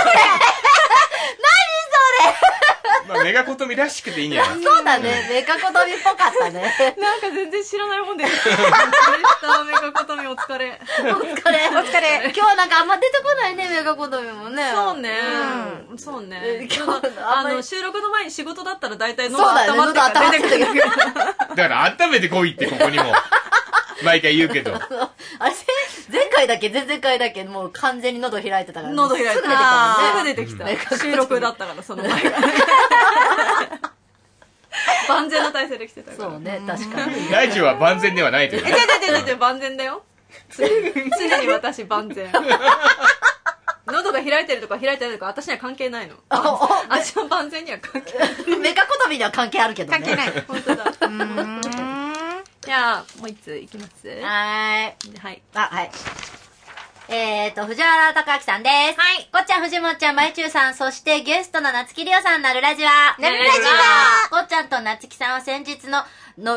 まあ、メガコトミらしくていいんじゃない？ そうだね、メカことみっぽかったね。 なんか全然知らないもんで。でしたメカことみお疲れ。 お疲れ。今日はなんかあんま出てこないね、メカことみもね。 そうね。そうね。 今日収録の前に仕事だったら大体喉そうだね、 温まってから出てくる。 だから温めてこいってここにも。毎回言うけど。 あれ、前回だけ、前々回だけ、もう完全に喉開いてたから。 喉開いてすぐ出てきたもんね。 すぐ出てきた。収録だったから、その前が。万全の体勢で来てたから。 そうね、確かに。 大地は万全ではないというね。 で万全だよ。常に私万全。喉が開いてるとか開いてないとか私には関係ないの。私は万全には関係ない。 メカことみには関係あるけどね。 関係ない。 本当だ。じゃあ、もう一ついきます。 はい。 はい。 藤原隆明さんです。はい。こっちゃん、藤本ちゃん、まいちゅうさん、そしてゲストの夏木りおさん、なるラジは。 なるラジは。 こっちゃんと夏木さんは先日の、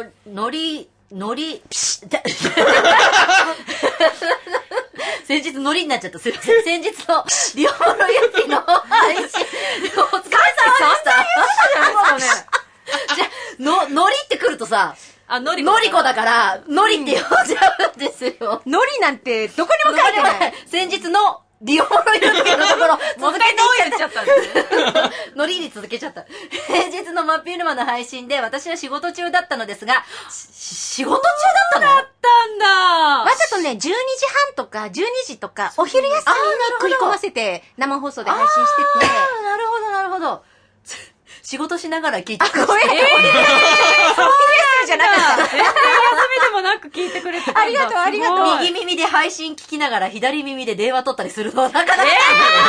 先日ノリになっちゃった。すいません。先日のリオモロユピの配信、お疲れ様でした。じゃあ、ノリって来るとさ、ノリコだから、ノリって呼んじゃうんですよ。 ノリなんてどこにも書いてない。 先日のリオモロユッピのところ、 もう一回どう言っちゃったんですノリに続けちゃった。平日の真っ昼間の配信で私は仕事中だったのですが、仕事中だったの？ だったんだ。 わざとね、12時半とか12時とか、お昼休みに食い込ませて生放送で配信してて。 なるほど、なるほど。仕事しながら聞いてくれて。 ごめん。そういうやつじゃなかった。 全然休みでもなく聞いてくれてたんだ。 ありがとう、ありがとう。 右耳で配信聞きながら左耳で電話取ったりするのなかなか。 レベル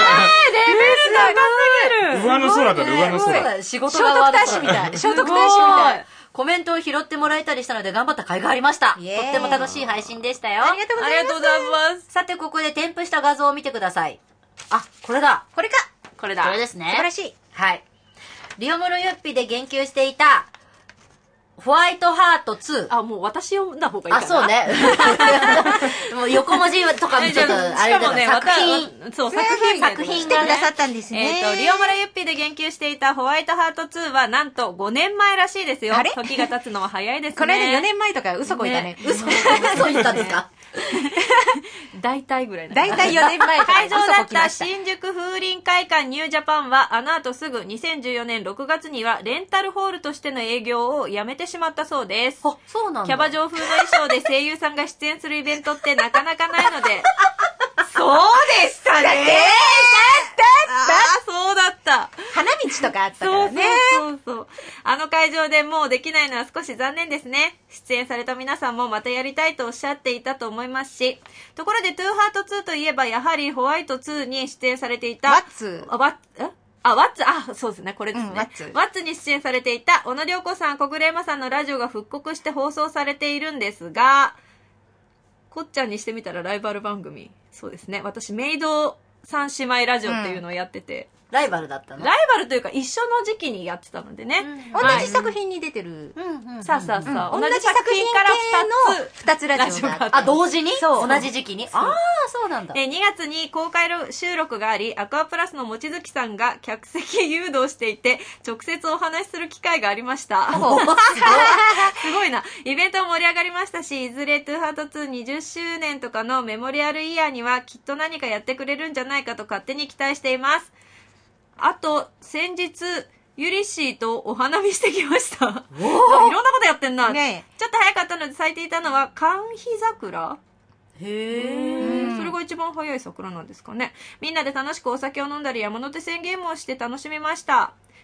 高すぎる。 上の空だね、上の空。 仕事聖徳太子みたい。聖徳太子みたい。 コメントを拾ってもらえたりしたので頑張った甲斐がありました。とっても楽しい配信でしたよ。 ありがとうございます。 ありがとうございます。 さて、ここで添付した画像を見てください。あ、これだ。 これか。 これだ。 これですね。 素晴らしい。 はい。リオモロユッピで言及していた、ホワイトハート2。 あ、もう私読んだ方がいいかな。 そうね。もう横文字とかもちょっと、あれだから、作品。 そう、作品が来てくださったんですね。 リオモロユッピで言及していたホワイトハート2はなんと5年前らしいですよ。 あれ時が経つのは早いですね。 この間4年前とか嘘こいたね。 嘘言ったんですか？ 大体ぐらいな。 大体4年前とか会場だった嘘こきました。 新宿風林会館ニュージャパンはあの後すぐ2014年6月にはレンタルホールとしての営業をやめてしまったそうです。 あ、そうなんだ。 キャバ嬢風の衣装で声優さんが出演するイベントってなかなかないので。そうでしたね。そうだった。 花道とかあったからね。 そう。あの会場でもうできないのは少し残念ですね。出演された皆さんもまたやりたいとおっしゃっていたと思いますし。ところで、トゥーハート2といえばやはりホワイト2に出演されていた。 ワッツ。 そうですね、これですね。 ワッツ。 ワッツに出演されていた、小野涼子さん、小暮山さんのラジオが復刻して放送されているんですが、こっちゃんにしてみたらライバル番組。そうですね。私、メイド三姉妹ラジオっていうのをやってて。 ライバルだったの？ ライバルというか一緒の時期にやってたのでね。 同じ作品に出てる。 さあ。同じ作同じ作品か品からら 2つラジオがあって。 あ、同時に？ そう同じ時期に？ああ、そうなんだ。 2月に公開収録があり、アクアプラスの望月さんが客席誘導していて、直接お話しする機会がありました。すごいな。イベントも盛り上がりましたし、いずれトゥーハート2 20周年とかのメモリアルイヤーにはきっと何かやってくれるんじゃないかと勝手に期待しています。あと、先日、ユリッシーとお花見してきました。いろんなことやってんな。 ねちょっと早かったので咲いていたのは、寒日桜？それが一番早い桜なんですかね。みんなで楽しくお酒を飲んだり山手線ゲームをして楽しみました。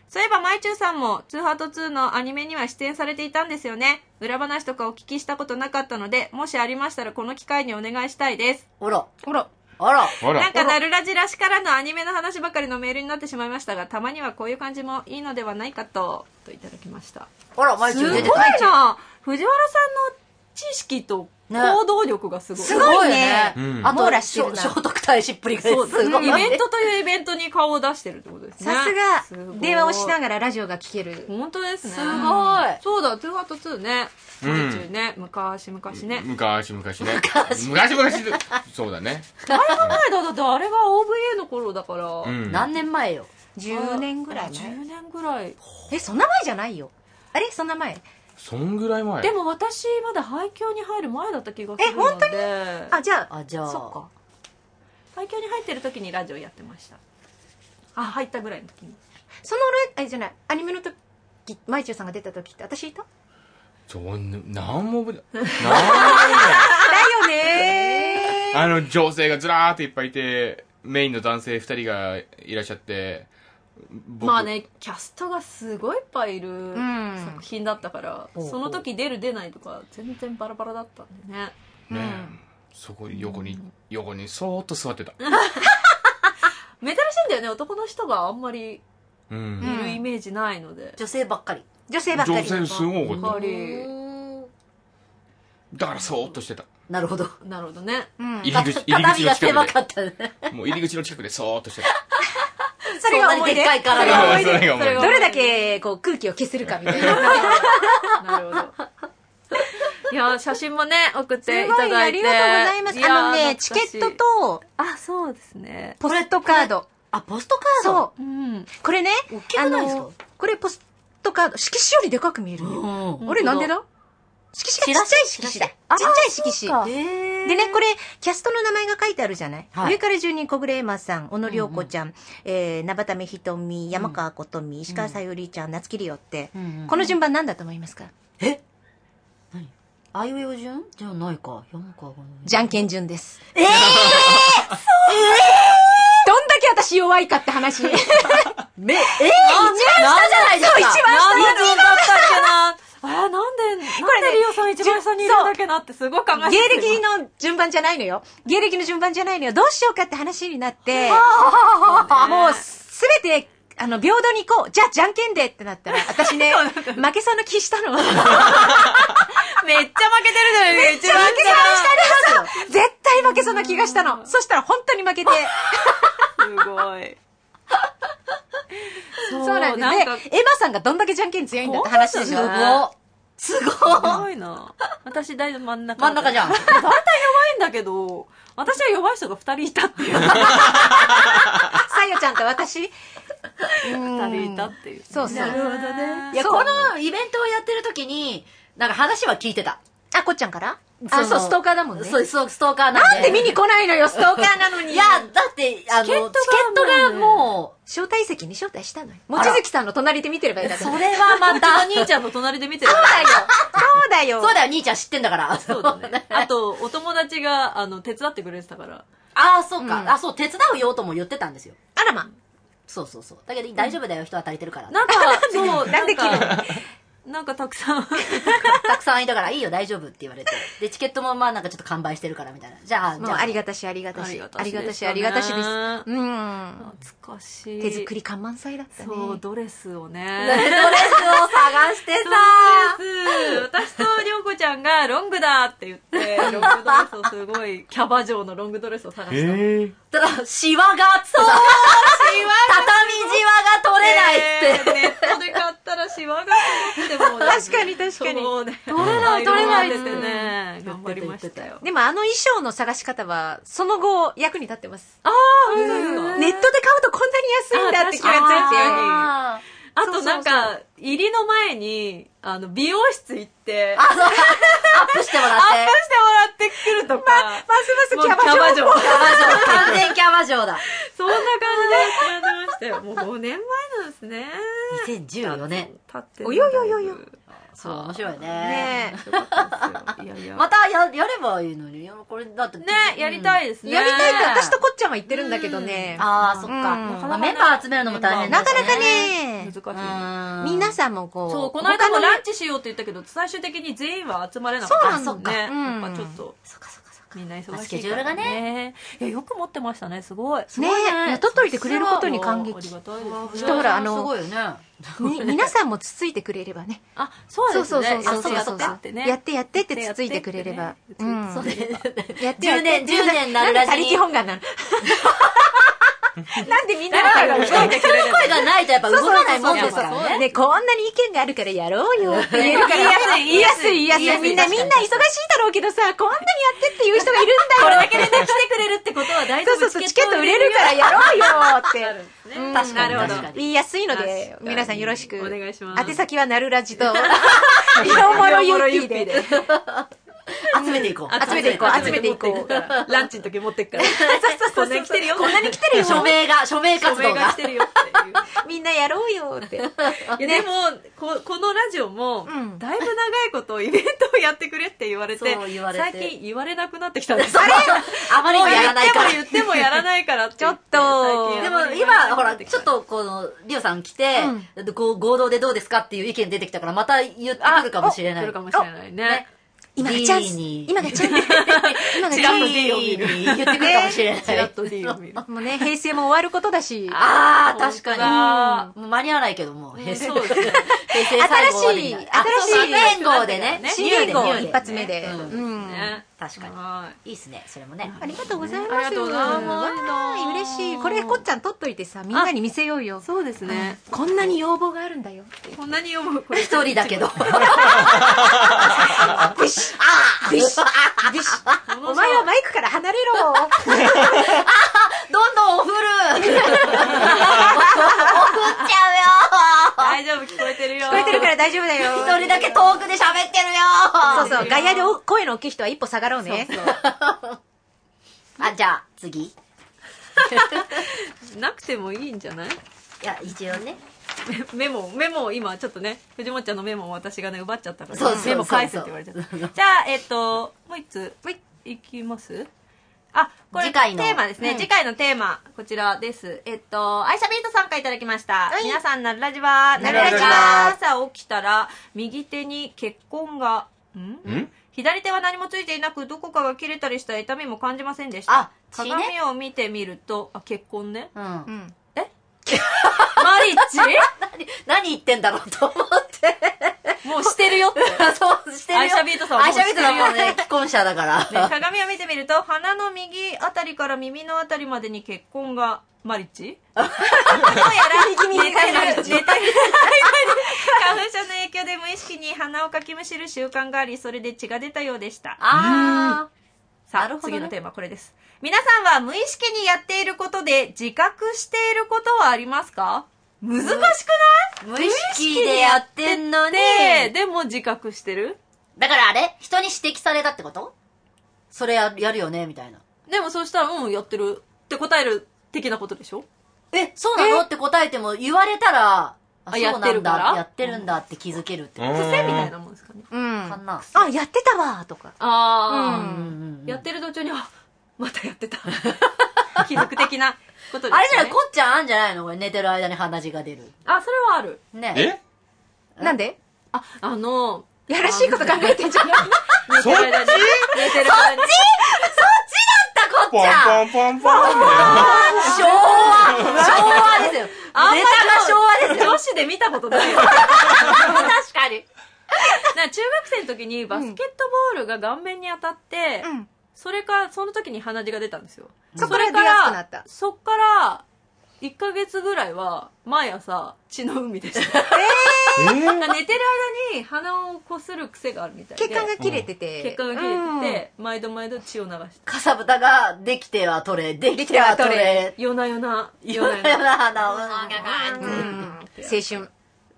そういえば、まいちゅうさんも、ツーハート2のアニメには出演されていたんですよね。裏話とかお聞きしたことなかったので、もしありましたらこの機会にお願いしたいです。 ほら。 ほら。 あら。 ほらなんか、なるラジらしからのアニメの話ばかりのメールになってしまいましたが、たまにはこういう感じもいいのではないかといただきました。 あら、毎日すごい出てた。 な。藤原さんの知識と行動力がすごい。 すごいね。 あと、 網羅してるな聖徳太子っぷりがすそうごい。 イベントというイベントに顔を出してるってことですね。 さすが、 すごい電話をしながらラジオが聞ける。 本当ですね。 すごい。 そうだ、トゥーハート2ね。毎日ね、昔々ね。 昔ね。昔そうだね。 だいぶ前だってあれが OVA の頃だから。 うん何年前よ。 10年ぐらい前。 10年ぐらい。 そんな前じゃないよ。あれそんな前。 そんぐらい前。 でも私まだ廃墟に入る前だった気がするので。 本当にじゃあ、 じゃあ。 そっか。 廃墟に入ってる時にラジオやってました。入ったぐらいの時に。 そのあれじゃない、アニメの時、まいちゅうさんが出た時って私いた？ なんも覚えてない。 だよね女性がずらーっといっぱいいて、メインの男性2人がいらっしゃって、 まあね、キャストがすごいいっぱいいる作品だったから、その時出る出ないとか全然バラバラだったんでね。 そこ横にそーっと座ってた。 珍しいんだよね、男の人があんまりいるイメージないので。 女性ばっかり。 女性すごい多かった。だからそーっとしてた。 なるほど。 なるほどね。 入り口の近くで。もう入り口の近くでそーっとしてた。 それが思い出。 でっかい体が思い出。 どれだけこう空気を消せるかみたいな。 なるほど。いや、写真もね、送っていただいて。 ありがとうございます。チケットと、 そうですね。 ポストカード。 ポストカード？ そう。これね、 大きくないですか？ これポストカード、色紙よりでかく見えるよ。あれなんでだ？色紙がちっちゃい色紙だ。ちっちゃい色紙。でね、これ、キャストの名前が書いてあるじゃない。上から順に小暮エマさん、小野涼子ちゃん、生田目ひとみ、山川琴美、石川さゆりちゃん、夏木里央って、この順番何だと思いますか？ 何？あいうえお順じゃないか。山川が。 じゃんけん順です。どんだけ私弱いかって話。一番下じゃないですか。そう、一番下だったっけな。なんでリオさん一番下にいるんだっけなってすごい考えて芸歴の順番じゃないのよ。芸歴の順番じゃないのよ。どうしようかって話になって、もうすべて、平等に行こう。じゃあ、じゃんけんでってなったら、私ね、負けそうな気したの。めっちゃ負けてるじゃないめっちゃ負けそうな気したの。絶対負けそうな気がしたの。そしたら本当に負けて。 すごい。 そうなんですね。エマさんがどんだけじゃんけん強いんだって話でしょ。 すごいな。私大体真ん中。 真ん中じゃん。 大体弱いんだけど、私は弱い人が2人いたっていう。さよちゃんと私 2人いたっていう。 そうそう。 なるほどね。いや、このイベントをやってる時に、なんか話は聞いてた。 こっちゃんからそう、ストーカーだもんね。 そう、ストーカーなんで。 なんで見に来ないのよ、ストーカーなのに。 いや、だって、チケットがもう、 招待席に招待したのよ。望月さんの隣で見てればいいだけど。 それはまた、 兄ちゃんの隣で見てる。 そうだよ。 そうだよ、兄ちゃん知ってんだから。 そうだね。あと、お友達が、手伝ってくれてたから。 そうか。そう、手伝うよとも言ってたんですよ。 あらま。 そう。だけど、大丈夫だよ、人は足りてるから。 なんか、そう、 なんで切るのなんかたくさんたくさんいたからいいよ大丈夫って言われて、でチケットもまあなんかちょっと完売してるからみたいな、じゃあもうありがたしです。懐かしい。 手作り看板祭だったね。 そう、ドレスをね、 ドレスを探してさ、 私と涼子ちゃんがロングだって言ってロングドレスをすごいキャバ嬢のロングドレスを探した。 ただシワがあってさ、畳シワが取れないって、 ネットで買ったらシワが取っても確かに取れないってね、頑張りましたよ。 でも衣装の探し方はその後役に立ってます。 ネットで買うとこんなに安いんだって気がついて、 あとなんか入りの前に美容室行ってアップしてもらってくるとか、 ますますキャバ嬢完全キャバ嬢だ。 そんな感じでやってましたよ。もう5年前なんですね。 2014年。 およよよよ。 そう、面白いね。 ねいやいや。 またやればいいのに。これだって。 ね、やりたいですね。 やりたいって私とこっちゃんは言ってるんだけどね。 ああ、そっか。メンバー集めるのも大変だなかなかね、 難しい。 皆さんもこう。 そう、この間もランチしようって言ったけど、最終的に全員は集まれなかった。 そうなんだ。 ね。やっぱちょっと。みんな忙しいからね。 スケジュールがね。 いや、よく持ってましたね、すごい。 ねえ、雇っといてくれることに感激。 ありがたいです。 ほら、 すごいよね。 皆さんもつついてくれればね。 あ、そうですね。 やってやってってつついてくれれば。 そうですね。 やって 10年なるらしい。 他力本願なの。なんでみんなが動いてくれる声がないとやっぱ動かないもんですからね。 ね、こんなに意見があるからやろうよって言えるから。言いやすい。みんな忙しいだろうけどさ、こんなにやってっていう人がいるんだよ。 これだけで来てくれるってことは大丈夫。 そう、チケット売れるからやろうよって。 確かに。なるほど。 言いやすいので、皆さんよろしく。 お願いします。 宛先はなるラジと、リオモロユッピーで。 集めていこう。 集めていこう。 ランチの時持ってっから。こんなに来てるよ。 署名活動が来てるよっていう。 みんなやろうよって。 でも、このラジオも、だいぶ長いことイベントをやってくれって言われて、最近言われなくなってきたんですよ。 あまりにやらないから。 言ってもやらないからちょっと。 でも今、ほら、ちょっとこの、リオさん来て、合同でどうですかっていう意見出てきたから、また言ってくるかもしれない。 来るかもしれないね。 今がチャンス。今がチャンス。 チラッと D を見る。言ってくるかもしれない。 チラッと D を見る。 もうね、平成も終わることだし。 ああ、確かに。もう間に合わないけども。 そうですね。 平成最後新しい年号でね。 新年号一発目で。 確かに。いいっすね、それもね。 ありがとうございます。 ありがとうございます。 嬉しい。これ、こっちゃん取っといてさ、みんなに見せようよ。 そうですね。 こんなに要望があるんだよ。 こんなに要望、これ一人だけど。 ビシッビシッビシッお前はマイクから離れろ。 どんどんおふる。おふっちゃうよ。 大丈夫、聞こえてるよ。 聞こえてるから大丈夫だよ。 一人だけ遠くで喋ってるよ。 そうそう、外野で声の大きい人は一歩下がろうね。 あ、じゃあ、次。 なくてもいいんじゃない？ いや、一応ね。 メモを今ちょっとね、藤本ちゃんのメモを私がね、奪っちゃったから、 メモ返せって言われちゃった。じゃあ、もう一つ、いきます？あ、これ、 次回のテーマですね。次回のテーマ、こちらです。アイシャビートさんからいただきました。皆さん、なるラジは、朝起きたら、右手に血痕が、左手は何もついていなく、どこかが切れたりした痛みも感じませんでした。鏡を見てみると、血痕ね。マリッチ何言ってんだろうと思って。 もうしてるよって。 そう、してるよ。 アイシャビートさんはもうしてるよ。 アイシャビートはもうね、既婚者だから。 鏡を見てみると、鼻の右あたりから耳のあたりまでに血痕が、マリッチどうやら、寝たり花粉症の影響で無意識に鼻をかきむしる習慣があり、それで血が出たようでした。さあ、次のテーマはこれです。皆さんは無意識にやっていることで自覚していることはありますか？難しくない？ 無意識でやってんのに。 でも自覚してる？ だからあれ？人に指摘されたってこと？それやるよねみたいな。 でもそうしたら、やってるって答える的なことでしょ？ そうなのって答えても言われたら、 やってるから？ やってるんだって気づけるってこと。 癖みたいなもんですかね。 かな。 あ、やってたわとか。 やってる途中に、またやってた。気づく的なことですね。 あれじゃない、こっちゃんあんじゃないの？これ寝てる間に鼻血が出る。 あ、それはある。 ね。 なんで？ やらしいこと考えてんじゃない？ そっちそっちだったこっちゃん。 ポンポンポンポン。 昭和ですよ。ネタが昭和ですよ。 女子で見たことないよ。 確かに。 中学生の時にバスケットボールが顔面に当たって、その時に鼻血が出たんですよ。 そっから出やすくなった。 そっから1ヶ月ぐらいは毎朝血の海でした。寝てる間に鼻をこする癖があるみたいで。 血管が切れてて。 毎度血を流して。 かさぶたができては取れ、できては取れ。 夜な鼻を青春。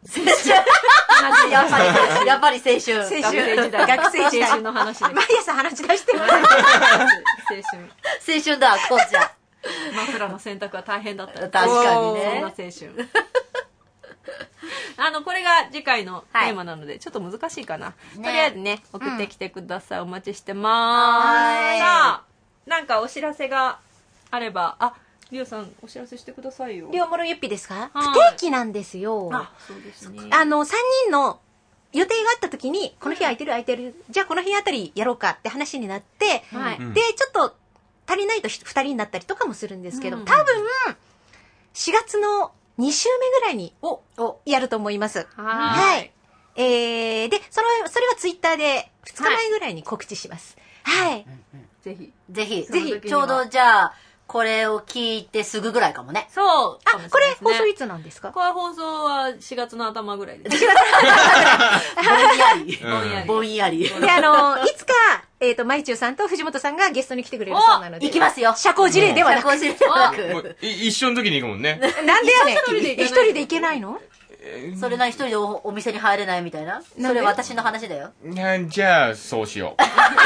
やっぱり青春。 学生時代の話で。 毎朝話し出してる。 青春だ、こうちゃん。 枕の洗濯は大変だった。 確かにね。 そんな青春。 これが次回のテーマなので、ちょっと難しいかな。とりあえずね、送ってきてください。お待ちしてまーす。さあ、なんかお知らせがあれば、リオさん、お知らせしてくださいよ。 リオモロユッピですか？ はい不定期なんですよ。 そうですね。 3人の予定があった時に、この日空いてる、じゃあこの日あたりやろうかって話になって、 はい。 で、ちょっと足りないと2人になったりとかもするんですけど、多分、4月の2週目ぐらいにやると思います。はい。で、それはツイッターで2日前ぐらいに告知します。はい。 ぜひ。 ぜひ、 その時にはちょうどじゃあ、これを聞いてすぐぐらいかもね。 そう。 これ放送いつなんですか？ これ放送は4月の頭ぐらいです。 ぼんやり。 ぼんやり。 ぼんやり。 で、いつか、まいちゅうさんと藤本さんがゲストに来てくれるそうなので。 行きますよ。 社交辞令ではなく。 社交辞令ではなもうく。 一緒の時に行くもんね。 なんでやねん。 一一人で行けないの？ それな、一人でお店に入れないみたいな。それ私の話だよ。 じゃあ、そうしよう。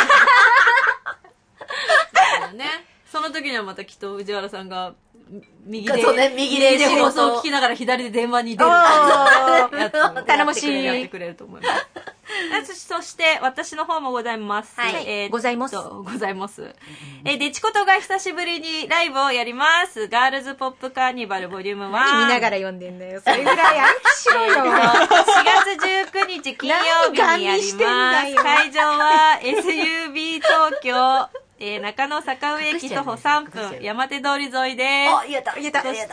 ね。その時にはまたきっと藤原さんが右そうね右でで放送を聞きながら左で電話に出るやつを頼もしいやってくれると思います。そして私の方もございます。 ございます。 ございます。デチコトが久しぶりにライブをやります。ガールズポップカーニバルボリューム1。 見ながら読んでんだよ。それぐらい暗記しろよ。 4月19日金曜日にやります。会場は SUB 東京。中野坂上駅徒歩3分、山手通り沿いです。 言えた。 そして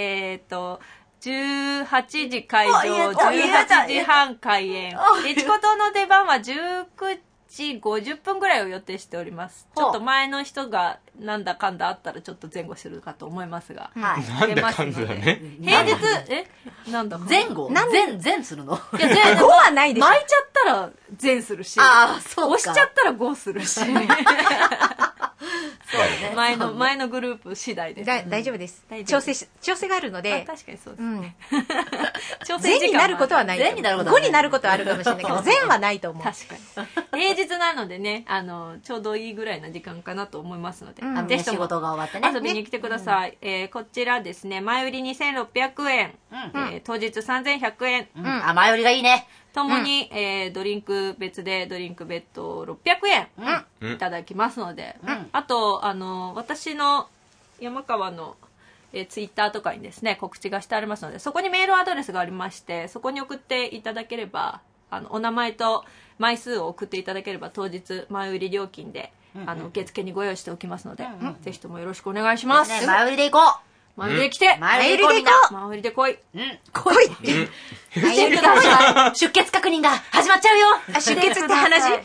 、18時会場、18時半開演。デチコトの出番は19時50分ぐらいを予定しております。ちょっと前の人がなんだかんだあったらちょっと前後するかと思いますが。 なんだかんだね。 平日、なんだか前後前するの？ いや、 5はないでしょ。 巻いちゃったら前するし、 そうか。 押しちゃったら5するし。 そうね。 前のグループ次第です。 大丈夫です。調整があるので。 確かにそうですね。 前になることはない。 前になることはない。5になることはあるかもしれないけど、前はないと思う。 確かに。平日なのでね、ちょうどいいぐらいな時間かなと思いますので。ぜひ仕事が終わってね。 遊びに来てください。こちらですね、前売り2600円。当日3100円。 前売りがいいね。 ともに、ドリンク別でドリンク別途600円いただきますので、あと私の山川の、ツイッターとかにですね告知がしてありますので、そこにメールアドレスがありまして、そこに送っていただければお名前と枚数を送っていただければ当日前売り料金で受付にご用意しておきますので、ぜひともよろしくお願いします。 前売りで行こう。 前売りで来て、 前売りで行こう。 前売りで来い。 来い。出血確認が始まっちゃうよ。 出血って鼻血？そっ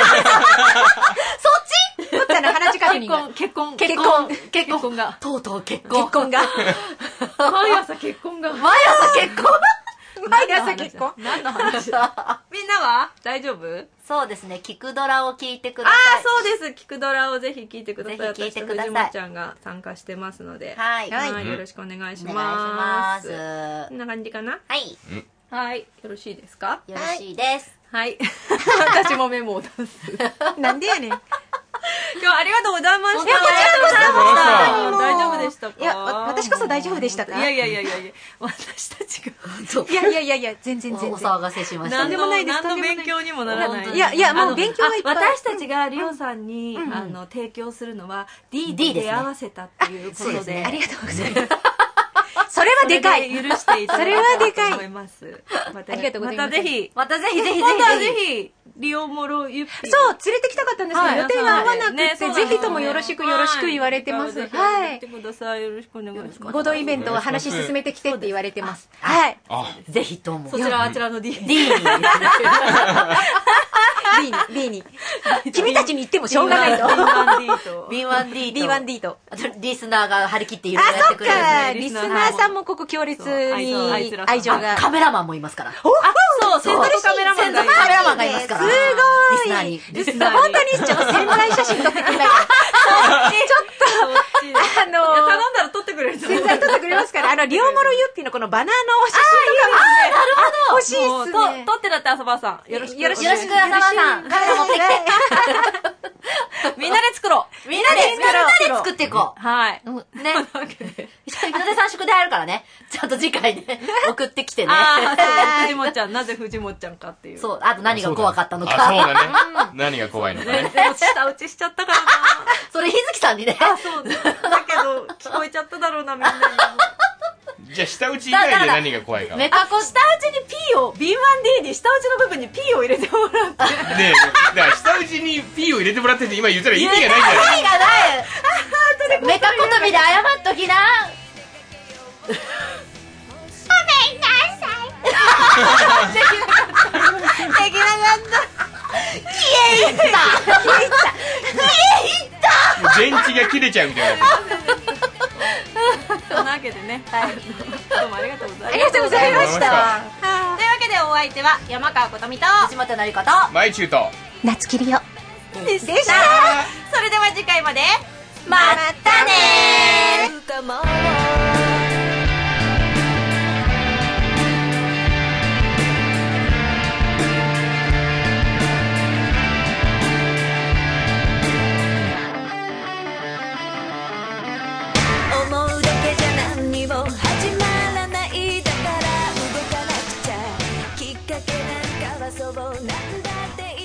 ち？どっちの鼻血確認が。 結婚が。 とうとう結婚が。 毎朝結婚が。 毎朝結婚。 毎朝結婚？ 何の話だ？みんなは大丈夫？ そうですね。キクドラを聞いてください。 そうです。キクドラをぜひ聞いてください。 ぜひ聞いてください。 私と藤本ちゃんが参加してますので。 はい。 よろしくお願いします。 お願いします。 こんな感じかな？ はい。 はい。よろしいですか？ よろしいです。 はい。私もメモを出す。 なんでやねん。 今日はありがとうございました。 こちらこそ大丈夫でしたか？ いや、私こそ大丈夫でしたか？ いや、私たちが。 いや、全然。 お騒がせしました。 何でもないです。何の勉強にもならない。 いや、もう勉強がいっぱい。 私たちがリオさんに提供するのは D と出会わせたっていうことで。 ありがとうございます。それはでかい。 許していただけたらと思います。 ありがとうございます。 またぜひ。 今度はぜひ、リオモロユッピー。 そう、連れてきたかったんですけど、予定が合わなくて、ぜひともよろしく言われてます。 はい。来てください。よろしくお願いします。 合同イベントを話進めてきてって言われてます。はい。 ぜひとも。 そちらはあちらの D に。 D に。君たちに言ってもしょうがないと。 B1D と。 リスナーが張り切っていろいろやってくれる。 そっか。リスナーさんもここ強烈に愛情が。 カメラマンもいますから。 そう、専属カメラマンがいますから。 すごい。 リスナーに。 本当にちょっと潜在写真撮ってくれないか。ちょっと、 頼んだら撮ってくれる。 潜在撮ってくれますから、リオモロユッピのこのバナーの写真とかも。欲しいっすね。 撮ってだって浅場さん。よろしく。 よろしく、浅間さん。カメラ持ってきて。 みんなで作ろう。 みんなで作っていこう。 はい。 ね。日の出さん宿題あるからね。ちゃんと次回ね、送ってきてね。 藤本ちゃん、なぜ藤本ちゃんかっていう。 そう、あと何が怖かったのか。 そうだね。何が怖いのかね。 でも舌打ちしちゃったからな。 それ、日月さんにね。 そうだけど、聞こえちゃっただろうな、みんなに。 じゃあ、舌打ち以外で何が怖いか。 メカコ下打ちに P を、B1D に下打ちの部分に P を入れてもらって。 ねえ、だから舌打ちに P を入れてもらってて今言ったら意味がないんだよ。 意味がないメカコトビで謝っときな。ごめんなさい。できなかった。消え入ったもう電池が切れちゃうみたいな。 そんなわけでね、どうもありがとうございました。 ありがとうございました。 というわけでお相手は山川ことみと藤本成子とマイチューと夏切りよ。 でした。それでは次回までまたねー。 思うだけじゃ何にも始まらないだから動かなくちゃきっかけなんかはそうなんだって